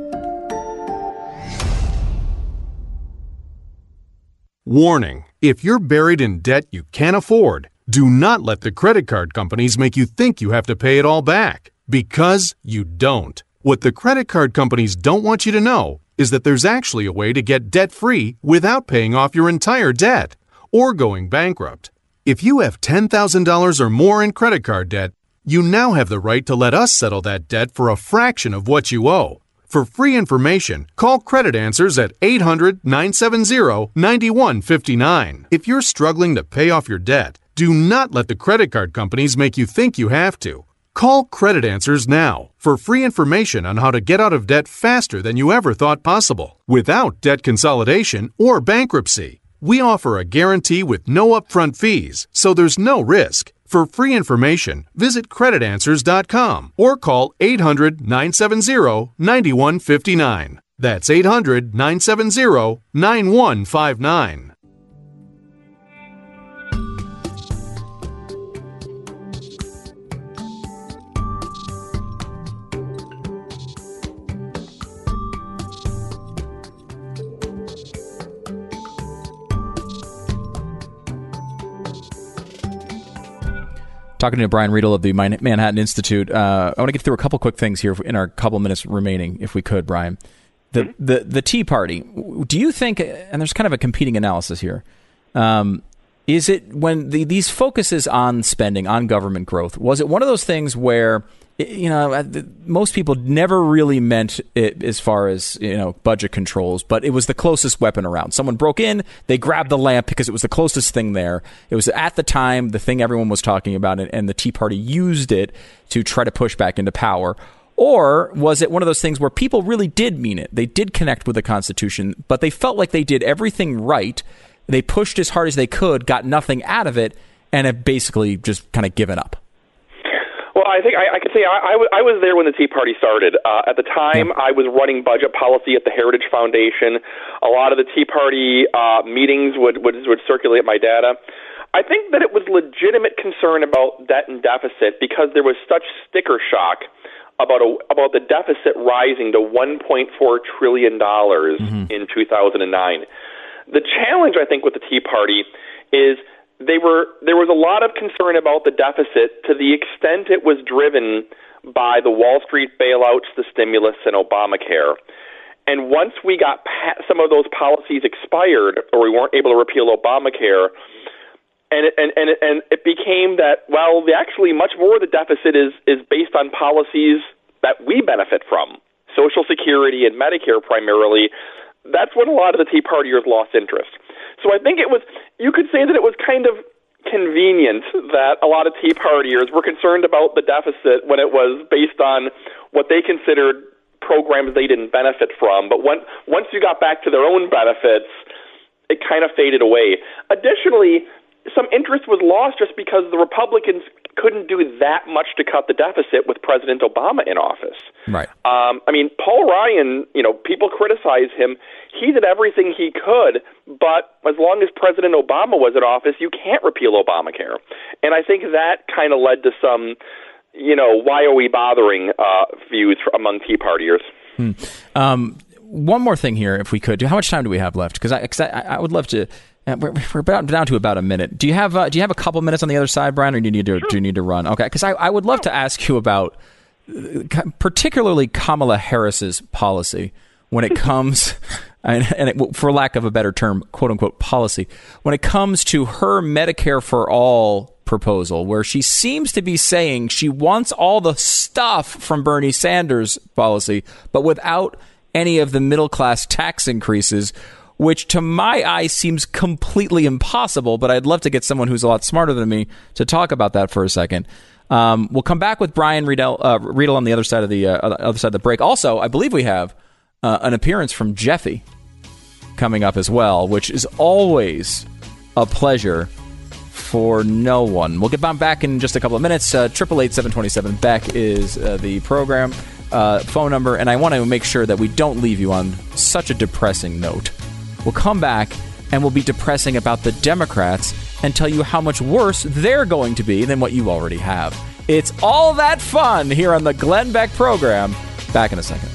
Warning, if you're buried in debt you can't afford, do not let the credit card companies make you think you have to pay it all back. Because you don't. What the credit card companies don't want you to know is that there's actually a way to get debt-free without paying off your entire debt or going bankrupt. If you have ten thousand dollars or more in credit card debt, you now have the right to let us settle that debt for a fraction of what you owe. For free information, call Credit Answers at eight hundred, nine seven zero, nine one five nine. If you're struggling to pay off your debt, do not let the credit card companies make you think you have to. Call Credit Answers now for free information on how to get out of debt faster than you ever thought possible, without debt consolidation or bankruptcy. We offer a guarantee with no upfront fees, so there's no risk. For free information, visit credit answers dot com or call eight hundred, nine seven zero, nine one five nine. That's eight hundred, nine seven zero, nine one five nine. Talking to Brian Riedel of the Manhattan Institute. Uh, I want to get through a couple quick things here in our couple minutes remaining, if we could, Brian. The, the the Tea Party, do you think, and there's kind of a competing analysis here, um, Is it when the, these focuses on spending, on government growth, was it one of those things where, you know, most people never really meant it as far as, you know, budget controls, but it was the closest weapon around. Someone broke in, they grabbed the lamp because it was the closest thing there. It was at the time the thing everyone was talking about, and the Tea Party used it to try to push back into power. Or was it one of those things where people really did mean it? They did connect with the Constitution, but they felt like they did everything right. They pushed as hard as they could, got nothing out of it, and have basically just kind of given up. Well, I think I, I could say I, I, w- I was there when the Tea Party started. Uh, at the time, I was running budget policy at the Heritage Foundation. A lot of the Tea Party uh, meetings would, would, would circulate my data. I think that it was legitimate concern about debt and deficit because there was such sticker shock about a, about the deficit rising to one point four trillion dollars mm-hmm. in two thousand nine. The challenge, I think, with the Tea Party is they were there was a lot of concern about the deficit to the extent it was driven by the Wall Street bailouts, the stimulus, and Obamacare. And once we got past, some of those policies expired, or we weren't able to repeal Obamacare, and it, and and it, and it became that, well, the, actually much more of the deficit is is based on policies that we benefit from, Social Security and Medicare primarily. That's when a lot of the Tea Partiers lost interest. So I think it was, you could say that it was kind of convenient that a lot of Tea Partiers were concerned about the deficit when it was based on what they considered programs they didn't benefit from. But when, once you got back to their own benefits, it kind of faded away. Additionally, some interest was lost just because the Republicans couldn't do that much to cut the deficit with President Obama in office. Right. Um, I mean, Paul Ryan, you know, people criticize him. He did everything he could, but as long as President Obama was in office, you can't repeal Obamacare. And I think that kind of led to some, you know, why are we bothering uh, views for, among Tea Partiers. Hmm. Um, one more thing here, if we could. How much time do we have left? Because I, cause I, I would love to... We're, we're about, down to about a minute. Do you have uh, do you have a couple minutes on the other side, Brian, or do you need to sure. do you need to run? Okay, because I, I would love to ask you about uh, particularly Kamala Harris's policy when it comes, and, and it, for lack of a better term, quote unquote policy, when it comes to her Medicare for All proposal, where she seems to be saying she wants all the stuff from Bernie Sanders' policy, but without any of the middle class tax increases, which to my eye seems completely impossible, but I'd love to get someone who's a lot smarter than me to talk about that for a second. Um, we'll come back with Brian Riedel, uh, Riedel on the other side of the uh, other side of the break. Also, I believe we have uh, an appearance from Jeffy coming up as well, which is always a pleasure for no one. We'll get back in just a couple of minutes. Triple eight seven twenty seven Beck is uh, the program uh, phone number, and I want to make sure that we don't leave you on such a depressing note. We'll come back and we'll be depressing about the Democrats and tell you how much worse they're going to be than what you already have. It's all that fun here on the Glenn Beck program. Back in a second.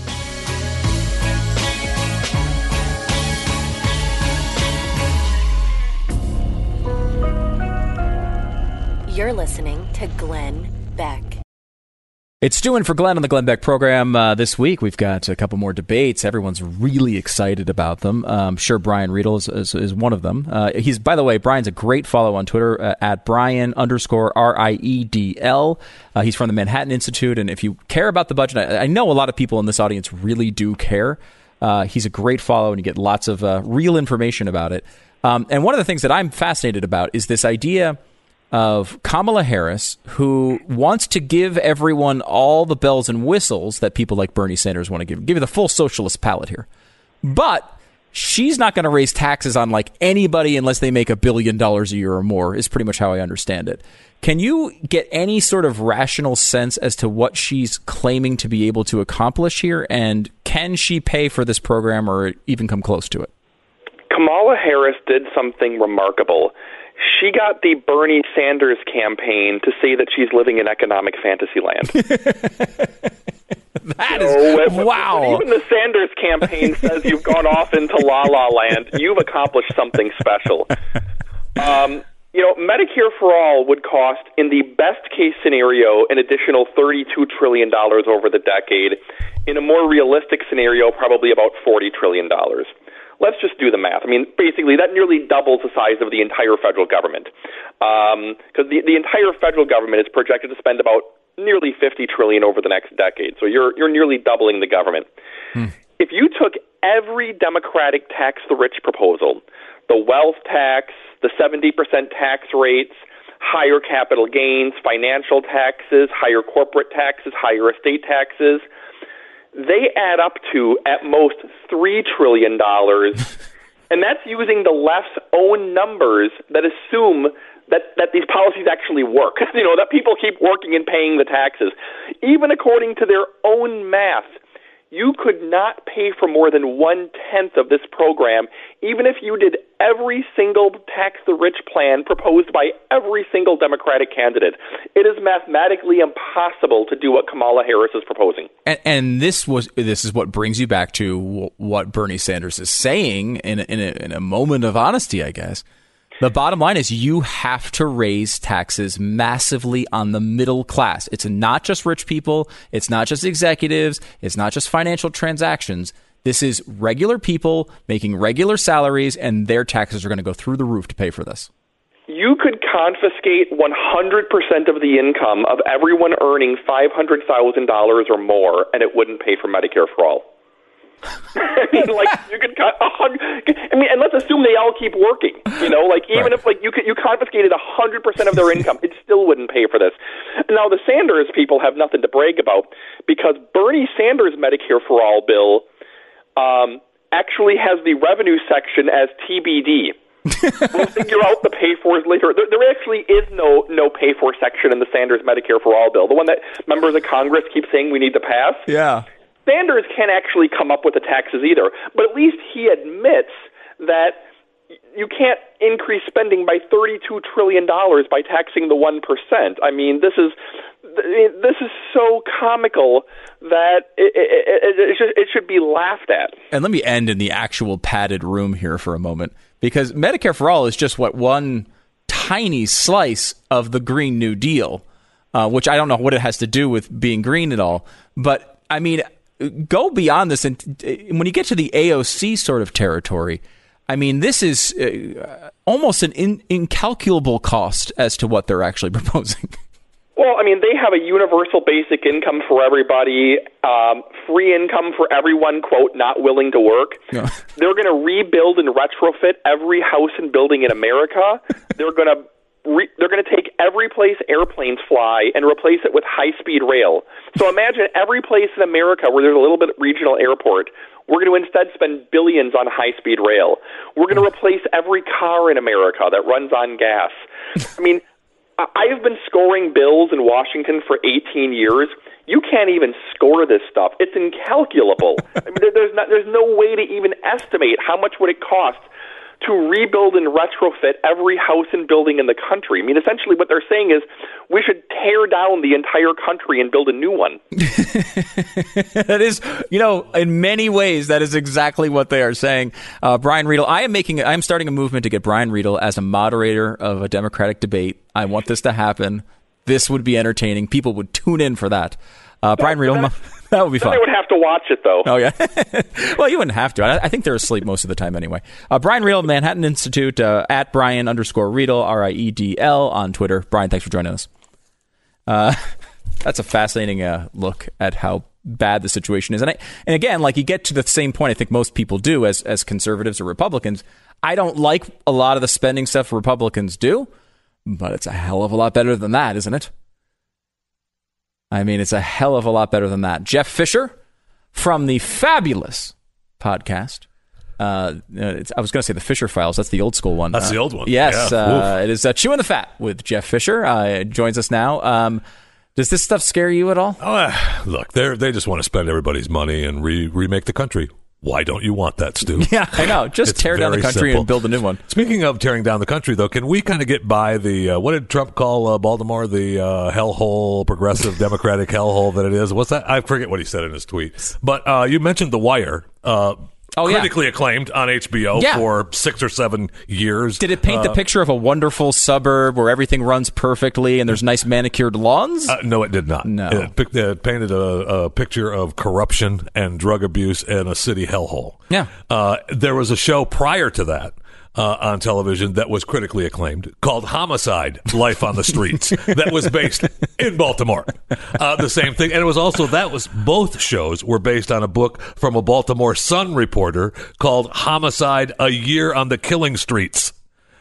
You're listening to Glenn Beck. It's Stu in for Glenn on the Glenn Beck program. Uh, this week, we've got a couple more debates. Everyone's really excited about them. Uh, I'm sure Brian Riedel is, is, is one of them. Uh, he's, by the way, Brian's a great follow on Twitter uh, at Brian underscore R I E D L. Uh, he's from the Manhattan Institute. And if you care about the budget, I, I know a lot of people in this audience really do care. Uh, he's a great follow, and you get lots of uh, real information about it. Um, and one of the things that I'm fascinated about is this idea of Kamala Harris, who wants to give everyone all the bells and whistles that people like Bernie Sanders want to give, give you the full socialist palette here. But she's not going to raise taxes on like anybody unless they make a billion dollars a year or more, is pretty much how I understand it. Can you get any sort of rational sense as to what she's claiming to be able to accomplish here? And can she pay for this program or even come close to it? Kamala Harris did something remarkable. She got the Bernie Sanders campaign to say that she's living in economic fantasy land. That so is, when, wow. When even the Sanders campaign says you've gone off into La La Land, you've accomplished something special. Um, you know, Medicare for All would cost, in the best-case scenario, an additional thirty-two trillion dollars over the decade. In a more realistic scenario, probably about forty trillion dollars. let's just do the math. I mean, basically, that nearly doubles the size of the entire federal government, because um, the, the entire federal government is projected to spend about nearly fifty trillion dollars over the next decade. So you're you're nearly doubling the government. Hmm. If you took every Democratic tax the rich proposal, the wealth tax, the seventy percent tax rates, higher capital gains, financial taxes, higher corporate taxes, higher estate taxes, they add up to, at most, three trillion dollars. And that's using the left's own numbers that assume that, that these policies actually work, you know, that people keep working and paying the taxes. Even according to their own math, you could not pay for more than one-tenth of this program, even if you did every single tax-the-rich plan proposed by every single Democratic candidate. It is mathematically impossible to do what Kamala Harris is proposing. And, and this was this is what brings you back to what Bernie Sanders is saying in a, in a, in a moment of honesty, I guess. The bottom line is you have to raise taxes massively on the middle class. It's not just rich people. It's not just executives. It's not just financial transactions. This is regular people making regular salaries, and their taxes are going to go through the roof to pay for this. You could confiscate one hundred percent of the income of everyone earning five hundred thousand dollars or more, and it wouldn't pay for Medicare for all. I mean, like you could cut a hundred. I mean, and let's assume they all keep working. You know, like even right. if like you could, you confiscated a hundred percent of their income, it still wouldn't pay for this. Now the Sanders people have nothing to brag about because Bernie Sanders' Medicare for All bill um, actually has the revenue section as T B D. We'll figure out the pay fors later. There, there actually is no no pay for section in the Sanders Medicare for All bill, the one that members of Congress keep saying we need to pass. Yeah. Sanders can't actually come up with the taxes either, but at least he admits that you can't increase spending by thirty-two trillion dollars by taxing the one percent. I mean, this is this is so comical that it, it, it, it, should, it should be laughed at. And let me end in the actual padded room here for a moment, because Medicare for All is just what one tiny slice of the Green New Deal, uh, which I don't know what it has to do with being green at all. But, I mean, go beyond this. And when you get to the A O C sort of territory, I mean, this is uh, almost an in, incalculable cost as to what they're actually proposing. Well, I mean, they have a universal basic income for everybody, um, free income for everyone, quote, not willing to work. Yeah. They're going to rebuild and retrofit every house and building in America. They're going to Re- they're going to take every place airplanes fly and replace it with high-speed rail. So imagine every place in America where there's a little bit of regional airport, we're going to instead spend billions on high-speed rail. We're going to replace every car in America that runs on gas. I mean, I have been scoring bills in Washington for eighteen years. You can't even score this stuff. It's incalculable. I mean, there's not, there's no way to even estimate how much would it cost to rebuild and retrofit every house and building in the country. I mean, essentially what they're saying is we should tear down the entire country and build a new one. That is, you know, in many ways, that is exactly what they are saying. Uh, Brian Riedl, I am making, I am starting a movement to get Brian Riedl as a moderator of a Democratic debate. I want this to happen. This would be entertaining. People would tune in for that. Uh, Brian Riedl, that would be fun. They would have to watch it, though. Oh, yeah. Well, you wouldn't have to. I, I think they're asleep most of the time anyway. Uh, Brian Riedl, Manhattan Institute, uh, at Brian underscore Riedl, R I E D L on Twitter. Brian, thanks for joining us. Uh, that's a fascinating uh, look at how bad the situation is. And, I, and again, like you get to the same point I think most people do as, as conservatives or Republicans. I don't like a lot of the spending stuff Republicans do, but it's a hell of a lot better than that, isn't it? I mean, it's a hell of a lot better than that. Jeff Fisher from the fabulous podcast. Uh, it's, I was going to say the Fisher Files. That's the old school one. That's uh, the old one. Yes. Yeah. Uh, it is uh, Chewing the Fat with Jeff Fisher. Uh, joins us now. Um, does this stuff scare you at all? Oh, uh, look, they they just want to spend everybody's money and re- remake the country. Why don't you want that, Stu? Yeah, I know. Just tear down the country simple. and build a new one. Speaking of tearing down the country, though, can we kind of get by the, uh, what did Trump call uh, Baltimore, the uh, hellhole, progressive Democratic hellhole that it is? What's that? I forget what he said in his tweet. But uh, you mentioned The Wire. Uh, Oh, yeah. critically acclaimed on H B O Yeah. for six or seven years. Did it paint Uh, the picture of a wonderful suburb where everything runs perfectly and there's nice manicured lawns? Uh, no, it did not. No. It, pic- it painted a, a picture of corruption and drug abuse in a city hellhole. Yeah. Uh, there was a show prior to that uh, on television that was critically acclaimed called Homicide: Life on the Streets that was based in Baltimore. Uh, the same thing. And it was also, that was, both shows were based on a book from a Baltimore Sun reporter called Homicide: A Year on the Killing Streets.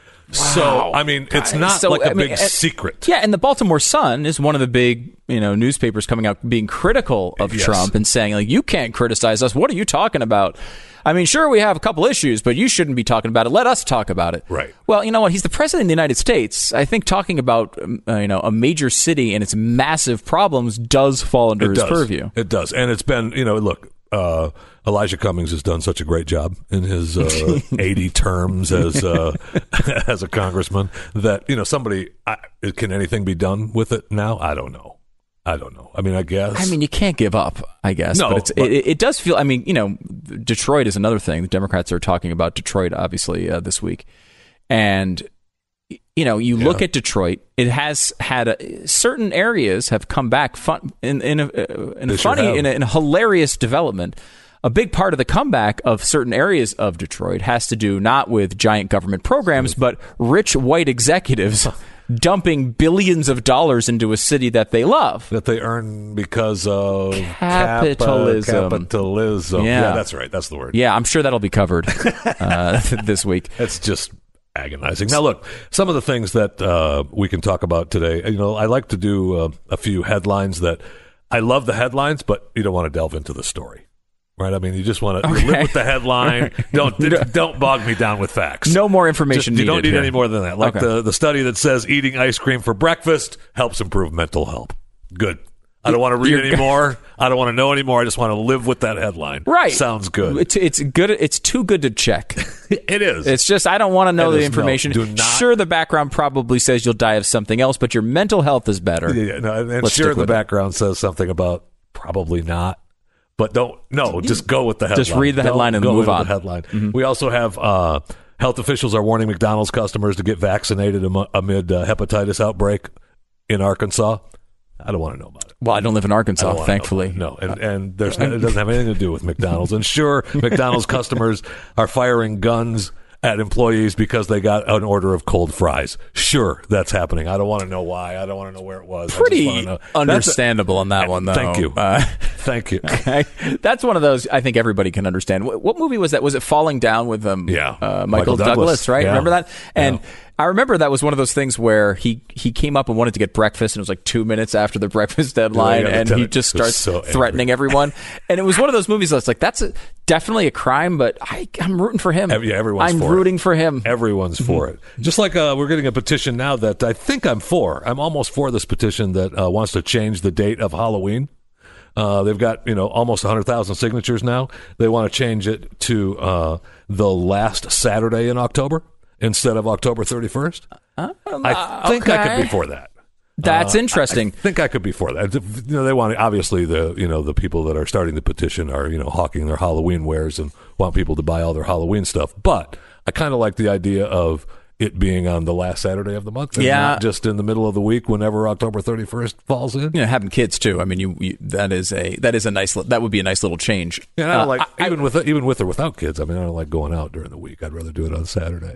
So, I mean, it's not So, like a I mean, big uh, secret. Yeah, and the Baltimore Sun is one of the big, you know, newspapers coming out being critical of Yes. Trump and saying, like, you can't criticize us. What are you talking about? I mean, sure, we have a couple issues, but you shouldn't be talking about it. Let us talk about it. Right. Well, you know what? He's the president of the United States. I think talking about, um, uh, you know, a major city and its massive problems does fall under It his does. purview. It does. And it's been, you know, look, uh, Elijah Cummings has done such a great job in his uh, eighty terms as uh, as a congressman that, you know, somebody, I, can anything be done with it now? I don't know. I don't know. I mean, I guess. I mean, you can't give up, I guess. No, but, it's, but- it, it does feel, I mean, you know, Detroit is another thing. The Democrats are talking about Detroit, obviously, uh, this week. And, you know, you look Yeah. at Detroit, it has had a, certain areas have come back fun, in, in, a, in a They sure funny, have. in a, in a hilarious development. A big part of the comeback of certain areas of Detroit has to do not with giant government programs, but rich white executives dumping billions of dollars into a city that they love. That they earn because of Capitalism. Kappa, capitalism. Yeah. Yeah, that's right. That's the word. Yeah, I'm sure that'll be covered uh, this week. It's just agonizing. Now, look, some of the things that uh, we can talk about today, you know, I like to do uh, a few headlines that I love the headlines, but you don't want to delve into the story. Right, I mean, you just want to Okay. live with the headline. Don't don't bog me down with facts. No more information Just- you don't needed need here. any more than that. Like Okay. the the study that says eating ice cream for breakfast helps improve mental health. Good. I don't want to read You're- anymore. I don't want to know anymore. I just want to live with that headline. Right. Sounds good. It's, it's good. It's too good to check. It is. It's just I don't want to know It the is. information. No, do not. Sure, the background probably says you'll die of something else, but your mental health is better. Yeah, no, and and Let's sure, stick the with it. background says something about probably not. But don't no, just go with the headline. Just read the Don't headline and go move with on. The headline. We also have uh, health officials are warning McDonald's customers to get vaccinated am- amid uh, hepatitis outbreak in Arkansas. I don't want to know about it. Well, I don't live in I Arkansas, don't wanna thankfully. know about it. No, and and there's it doesn't have anything to do with McDonald's. And sure, McDonald's customers are firing guns at employees because they got an order of cold fries. Sure, that's happening. I don't want to know why. I don't want to know where it was. I just Pretty wanna know. That's a- understandable on that one, though. Thank you. Uh, Thank you. That's one of those I think everybody can understand. What, what movie was that? Was it Falling Down with um, Yeah. uh, Michael, Michael Douglas, Douglas, right? yeah. Remember that? And Yeah. I remember that was one of those things where he, he came up and wanted to get breakfast, and it was like two minutes after the breakfast deadline, Yeah, and the he tenant just was starts so angry. threatening everyone. And it was one of those movies that's like, that's a, definitely a crime, but I, I'm rooting for him. Ev- Yeah, everyone's I'm for it. rooting for him. Everyone's for it. Just like uh, we're getting a petition now that I think I'm for. I'm almost for this petition that uh, wants to change the date of Halloween. Uh, they've got, you know, almost one hundred thousand signatures now. They want to change it to uh, the last Saturday in October instead of October thirty-first. Um, I think I could okay. be for that. That's Uh, interesting. I think I could be for that. You know, they want obviously the you know the people that are starting the petition are you know hawking their Halloween wares and want people to buy all their Halloween stuff. But I kind of like the idea of it being on the last Saturday of the month, and Yeah. not just in the middle of the week whenever October thirty-first falls in. You know, having kids too. I mean, you, you that is a that is a nice li- that would be a nice little change. Yeah, and I don't Uh, like I- even with even with or without kids. I mean, I don't like going out during the week. I'd rather do it on Saturday.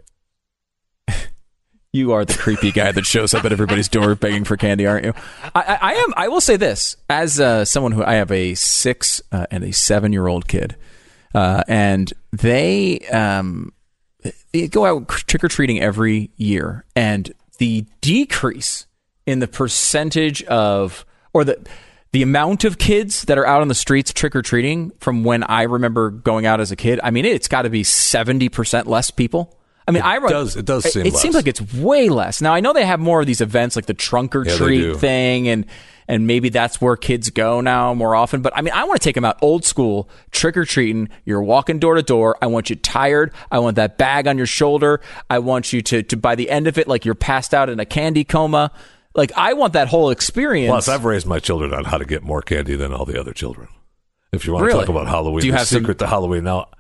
You are the creepy guy that shows up at everybody's door begging for candy, aren't you? I, I, I am. I will say this as uh, someone who I have a six uh, and a seven year old kid, uh, and they um, they go out trick or treating every year, and the decrease in the percentage of or the the amount of kids that are out on the streets trick or treating from when I remember going out as a kid. I mean, it's got to be seventy percent less people. I mean, It I run, does- it does seem It less. seems like it's way less. Now I know they have more of these events like the trunk or Yeah, they treat do. thing, and and maybe that's where kids go now more often. But I mean, I want to take them out old school trick or treating. You're walking door to door. I want you tired. I want that bag on your shoulder. I want you to to by the end of it, like you're passed out in a candy coma. Like I want that whole experience. Plus, I've raised my children on how to get more candy than all the other children. If you want Really? to talk about Halloween, Do you the have some- secret to Halloween now.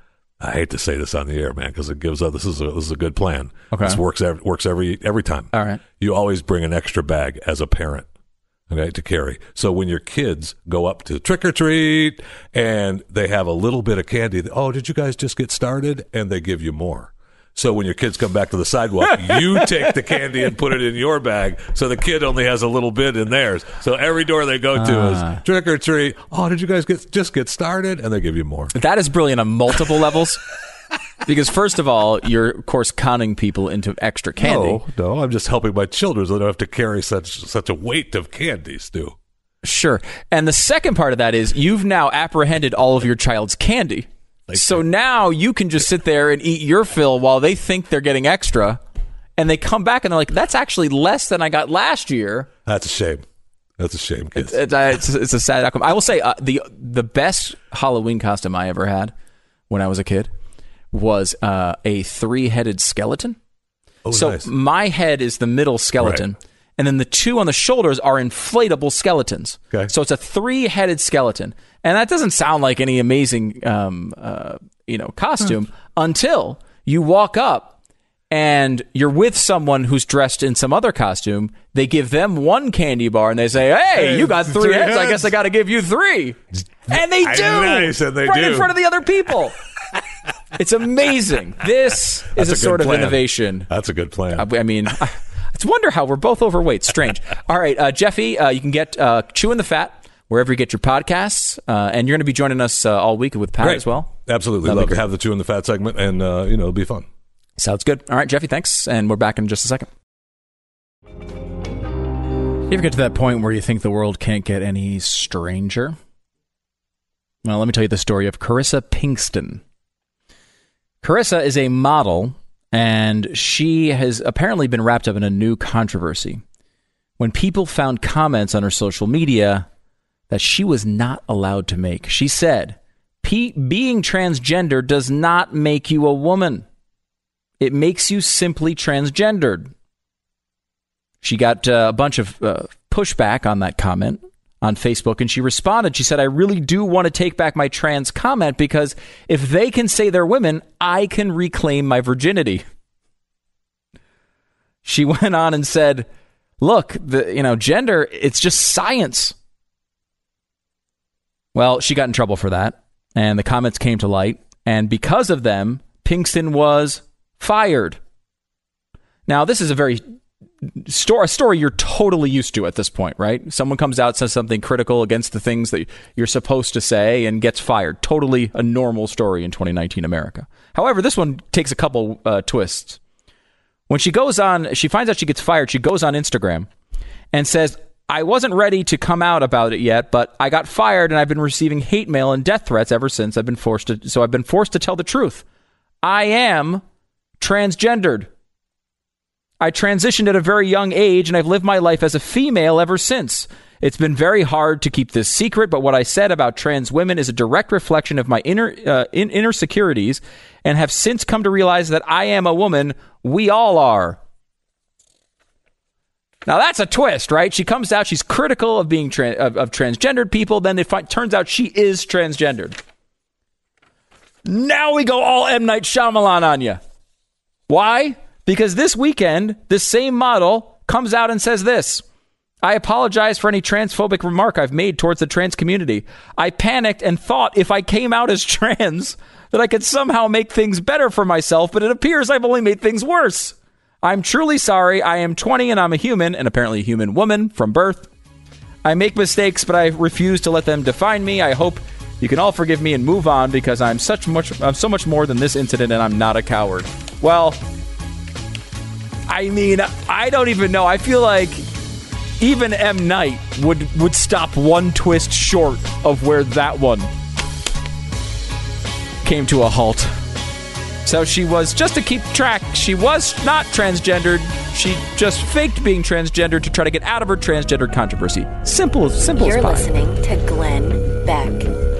I hate to say this on the air, man, because it gives up. This is a, this is a good plan. Okay. This works every, works every every time. All right. You always bring an extra bag as a parent, okay, to carry. So when your kids go up to trick or treat and they have a little bit of candy, oh, did you guys just get started? And they give you more. So when your kids come back to the sidewalk, you take the candy and put it in your bag, so the kid only has a little bit in theirs. So every door they go to Uh. is trick or treat. Oh, did you guys get just get started? And they give you more. That is brilliant on multiple levels. Because first of all, you're of course conning people into extra candy. No, no, I'm just helping my children so they don't have to carry such such a weight of candy, Stu. Sure. And the second part of that is you've now apprehended all of your child's candy. So now you can just sit there and eat your fill while they think they're getting extra, and they come back and they're like, that's actually less than I got last year. That's a shame. That's a shame, kids. It's, it's, it's, it's a sad outcome. I will say uh, the the best Halloween costume I ever had when I was a kid was uh, a three-headed skeleton. Oh, so nice. my head is the middle skeleton. Right. And then the two on the shoulders are inflatable skeletons. Okay. So it's a three-headed skeleton. And that doesn't sound like any amazing um, uh, you know, costume until you walk up and you're with someone who's dressed in some other costume. They give them one candy bar and they say, hey, Hey, you got three, three heads. I heads. guess I got to give you three. And they do. Nice, and they right do. in front of the other people. It's amazing. This That's is a, a good sort of plan. innovation. That's a good plan. I, I mean, I, it's wonder how we're both overweight. Strange. All right, uh, Jeffy, uh, you can get uh, Chewing the Fat wherever you get your podcasts, uh, and you're going to be joining us uh, all week with Pat Great. as well. Absolutely. That'll be Love to great. have the Two in the Fat segment, and, uh, you know, it'll be fun. Sounds good. All right, Jeffy, thanks, and we're back in just a second. You ever get to that point where you think the world can't get any stranger? Well, let me tell you the story of Carissa Pinkston. Carissa is a model, and she has apparently been wrapped up in a new controversy when people found comments on her social media that she was not allowed to make. She said, P- being transgender does not make you a woman. It makes you simply transgendered. She got uh, a bunch of uh, pushback on that comment on Facebook, and she responded. She said, I really do want to take back my trans comment because if they can say they're women, I can reclaim my virginity. She went on and said, look, the you know, gender, it's just science. Well, she got in trouble for that, and the comments came to light, and because of them, Pinkston was fired. Now, this is a very story, a story you're totally used to at this point, right? Someone comes out, says something critical against the things that you're supposed to say, and gets fired. Totally a normal story in twenty nineteen America. However, this one takes a couple uh, twists. When she goes on, she finds out she gets fired, she goes on Instagram and says, I wasn't ready to come out about it yet, but I got fired and I've been receiving hate mail and death threats ever since. I've been forced to, so I've been forced to tell the truth. I am transgendered. I transitioned at a very young age, and I've lived my life as a female ever since. It's been very hard to keep this secret, but what I said about trans women is a direct reflection of my inner uh, in, inner securities, and have since come to realize that I am a woman. We all are. Now that's a twist, right? She comes out, she's critical of being tra- of, of transgendered people. Then it fi- turns out she is transgendered. Now we go all M. Night Shyamalan on you. Why? Because this weekend, this same model comes out and says this. I apologize for any transphobic remark I've made towards the trans community. I panicked and thought if I came out as trans that I could somehow make things better for myself, but it appears I've only made things worse. I'm truly sorry. I am twenty and I'm a human, and apparently a human woman from birth. I make mistakes, but I refuse to let them define me. I hope you can all forgive me and move on because I'm such much I'm so much more than this incident, and I'm not a coward. Well, I mean, I don't even know. I feel like even M. Night would, would stop one twist short of where that one came to a halt. So she was, just to keep track, she was not transgendered. She just faked being transgendered to try to get out of her transgender controversy. Simple, simple You're as pie. listening to Glenn Beck.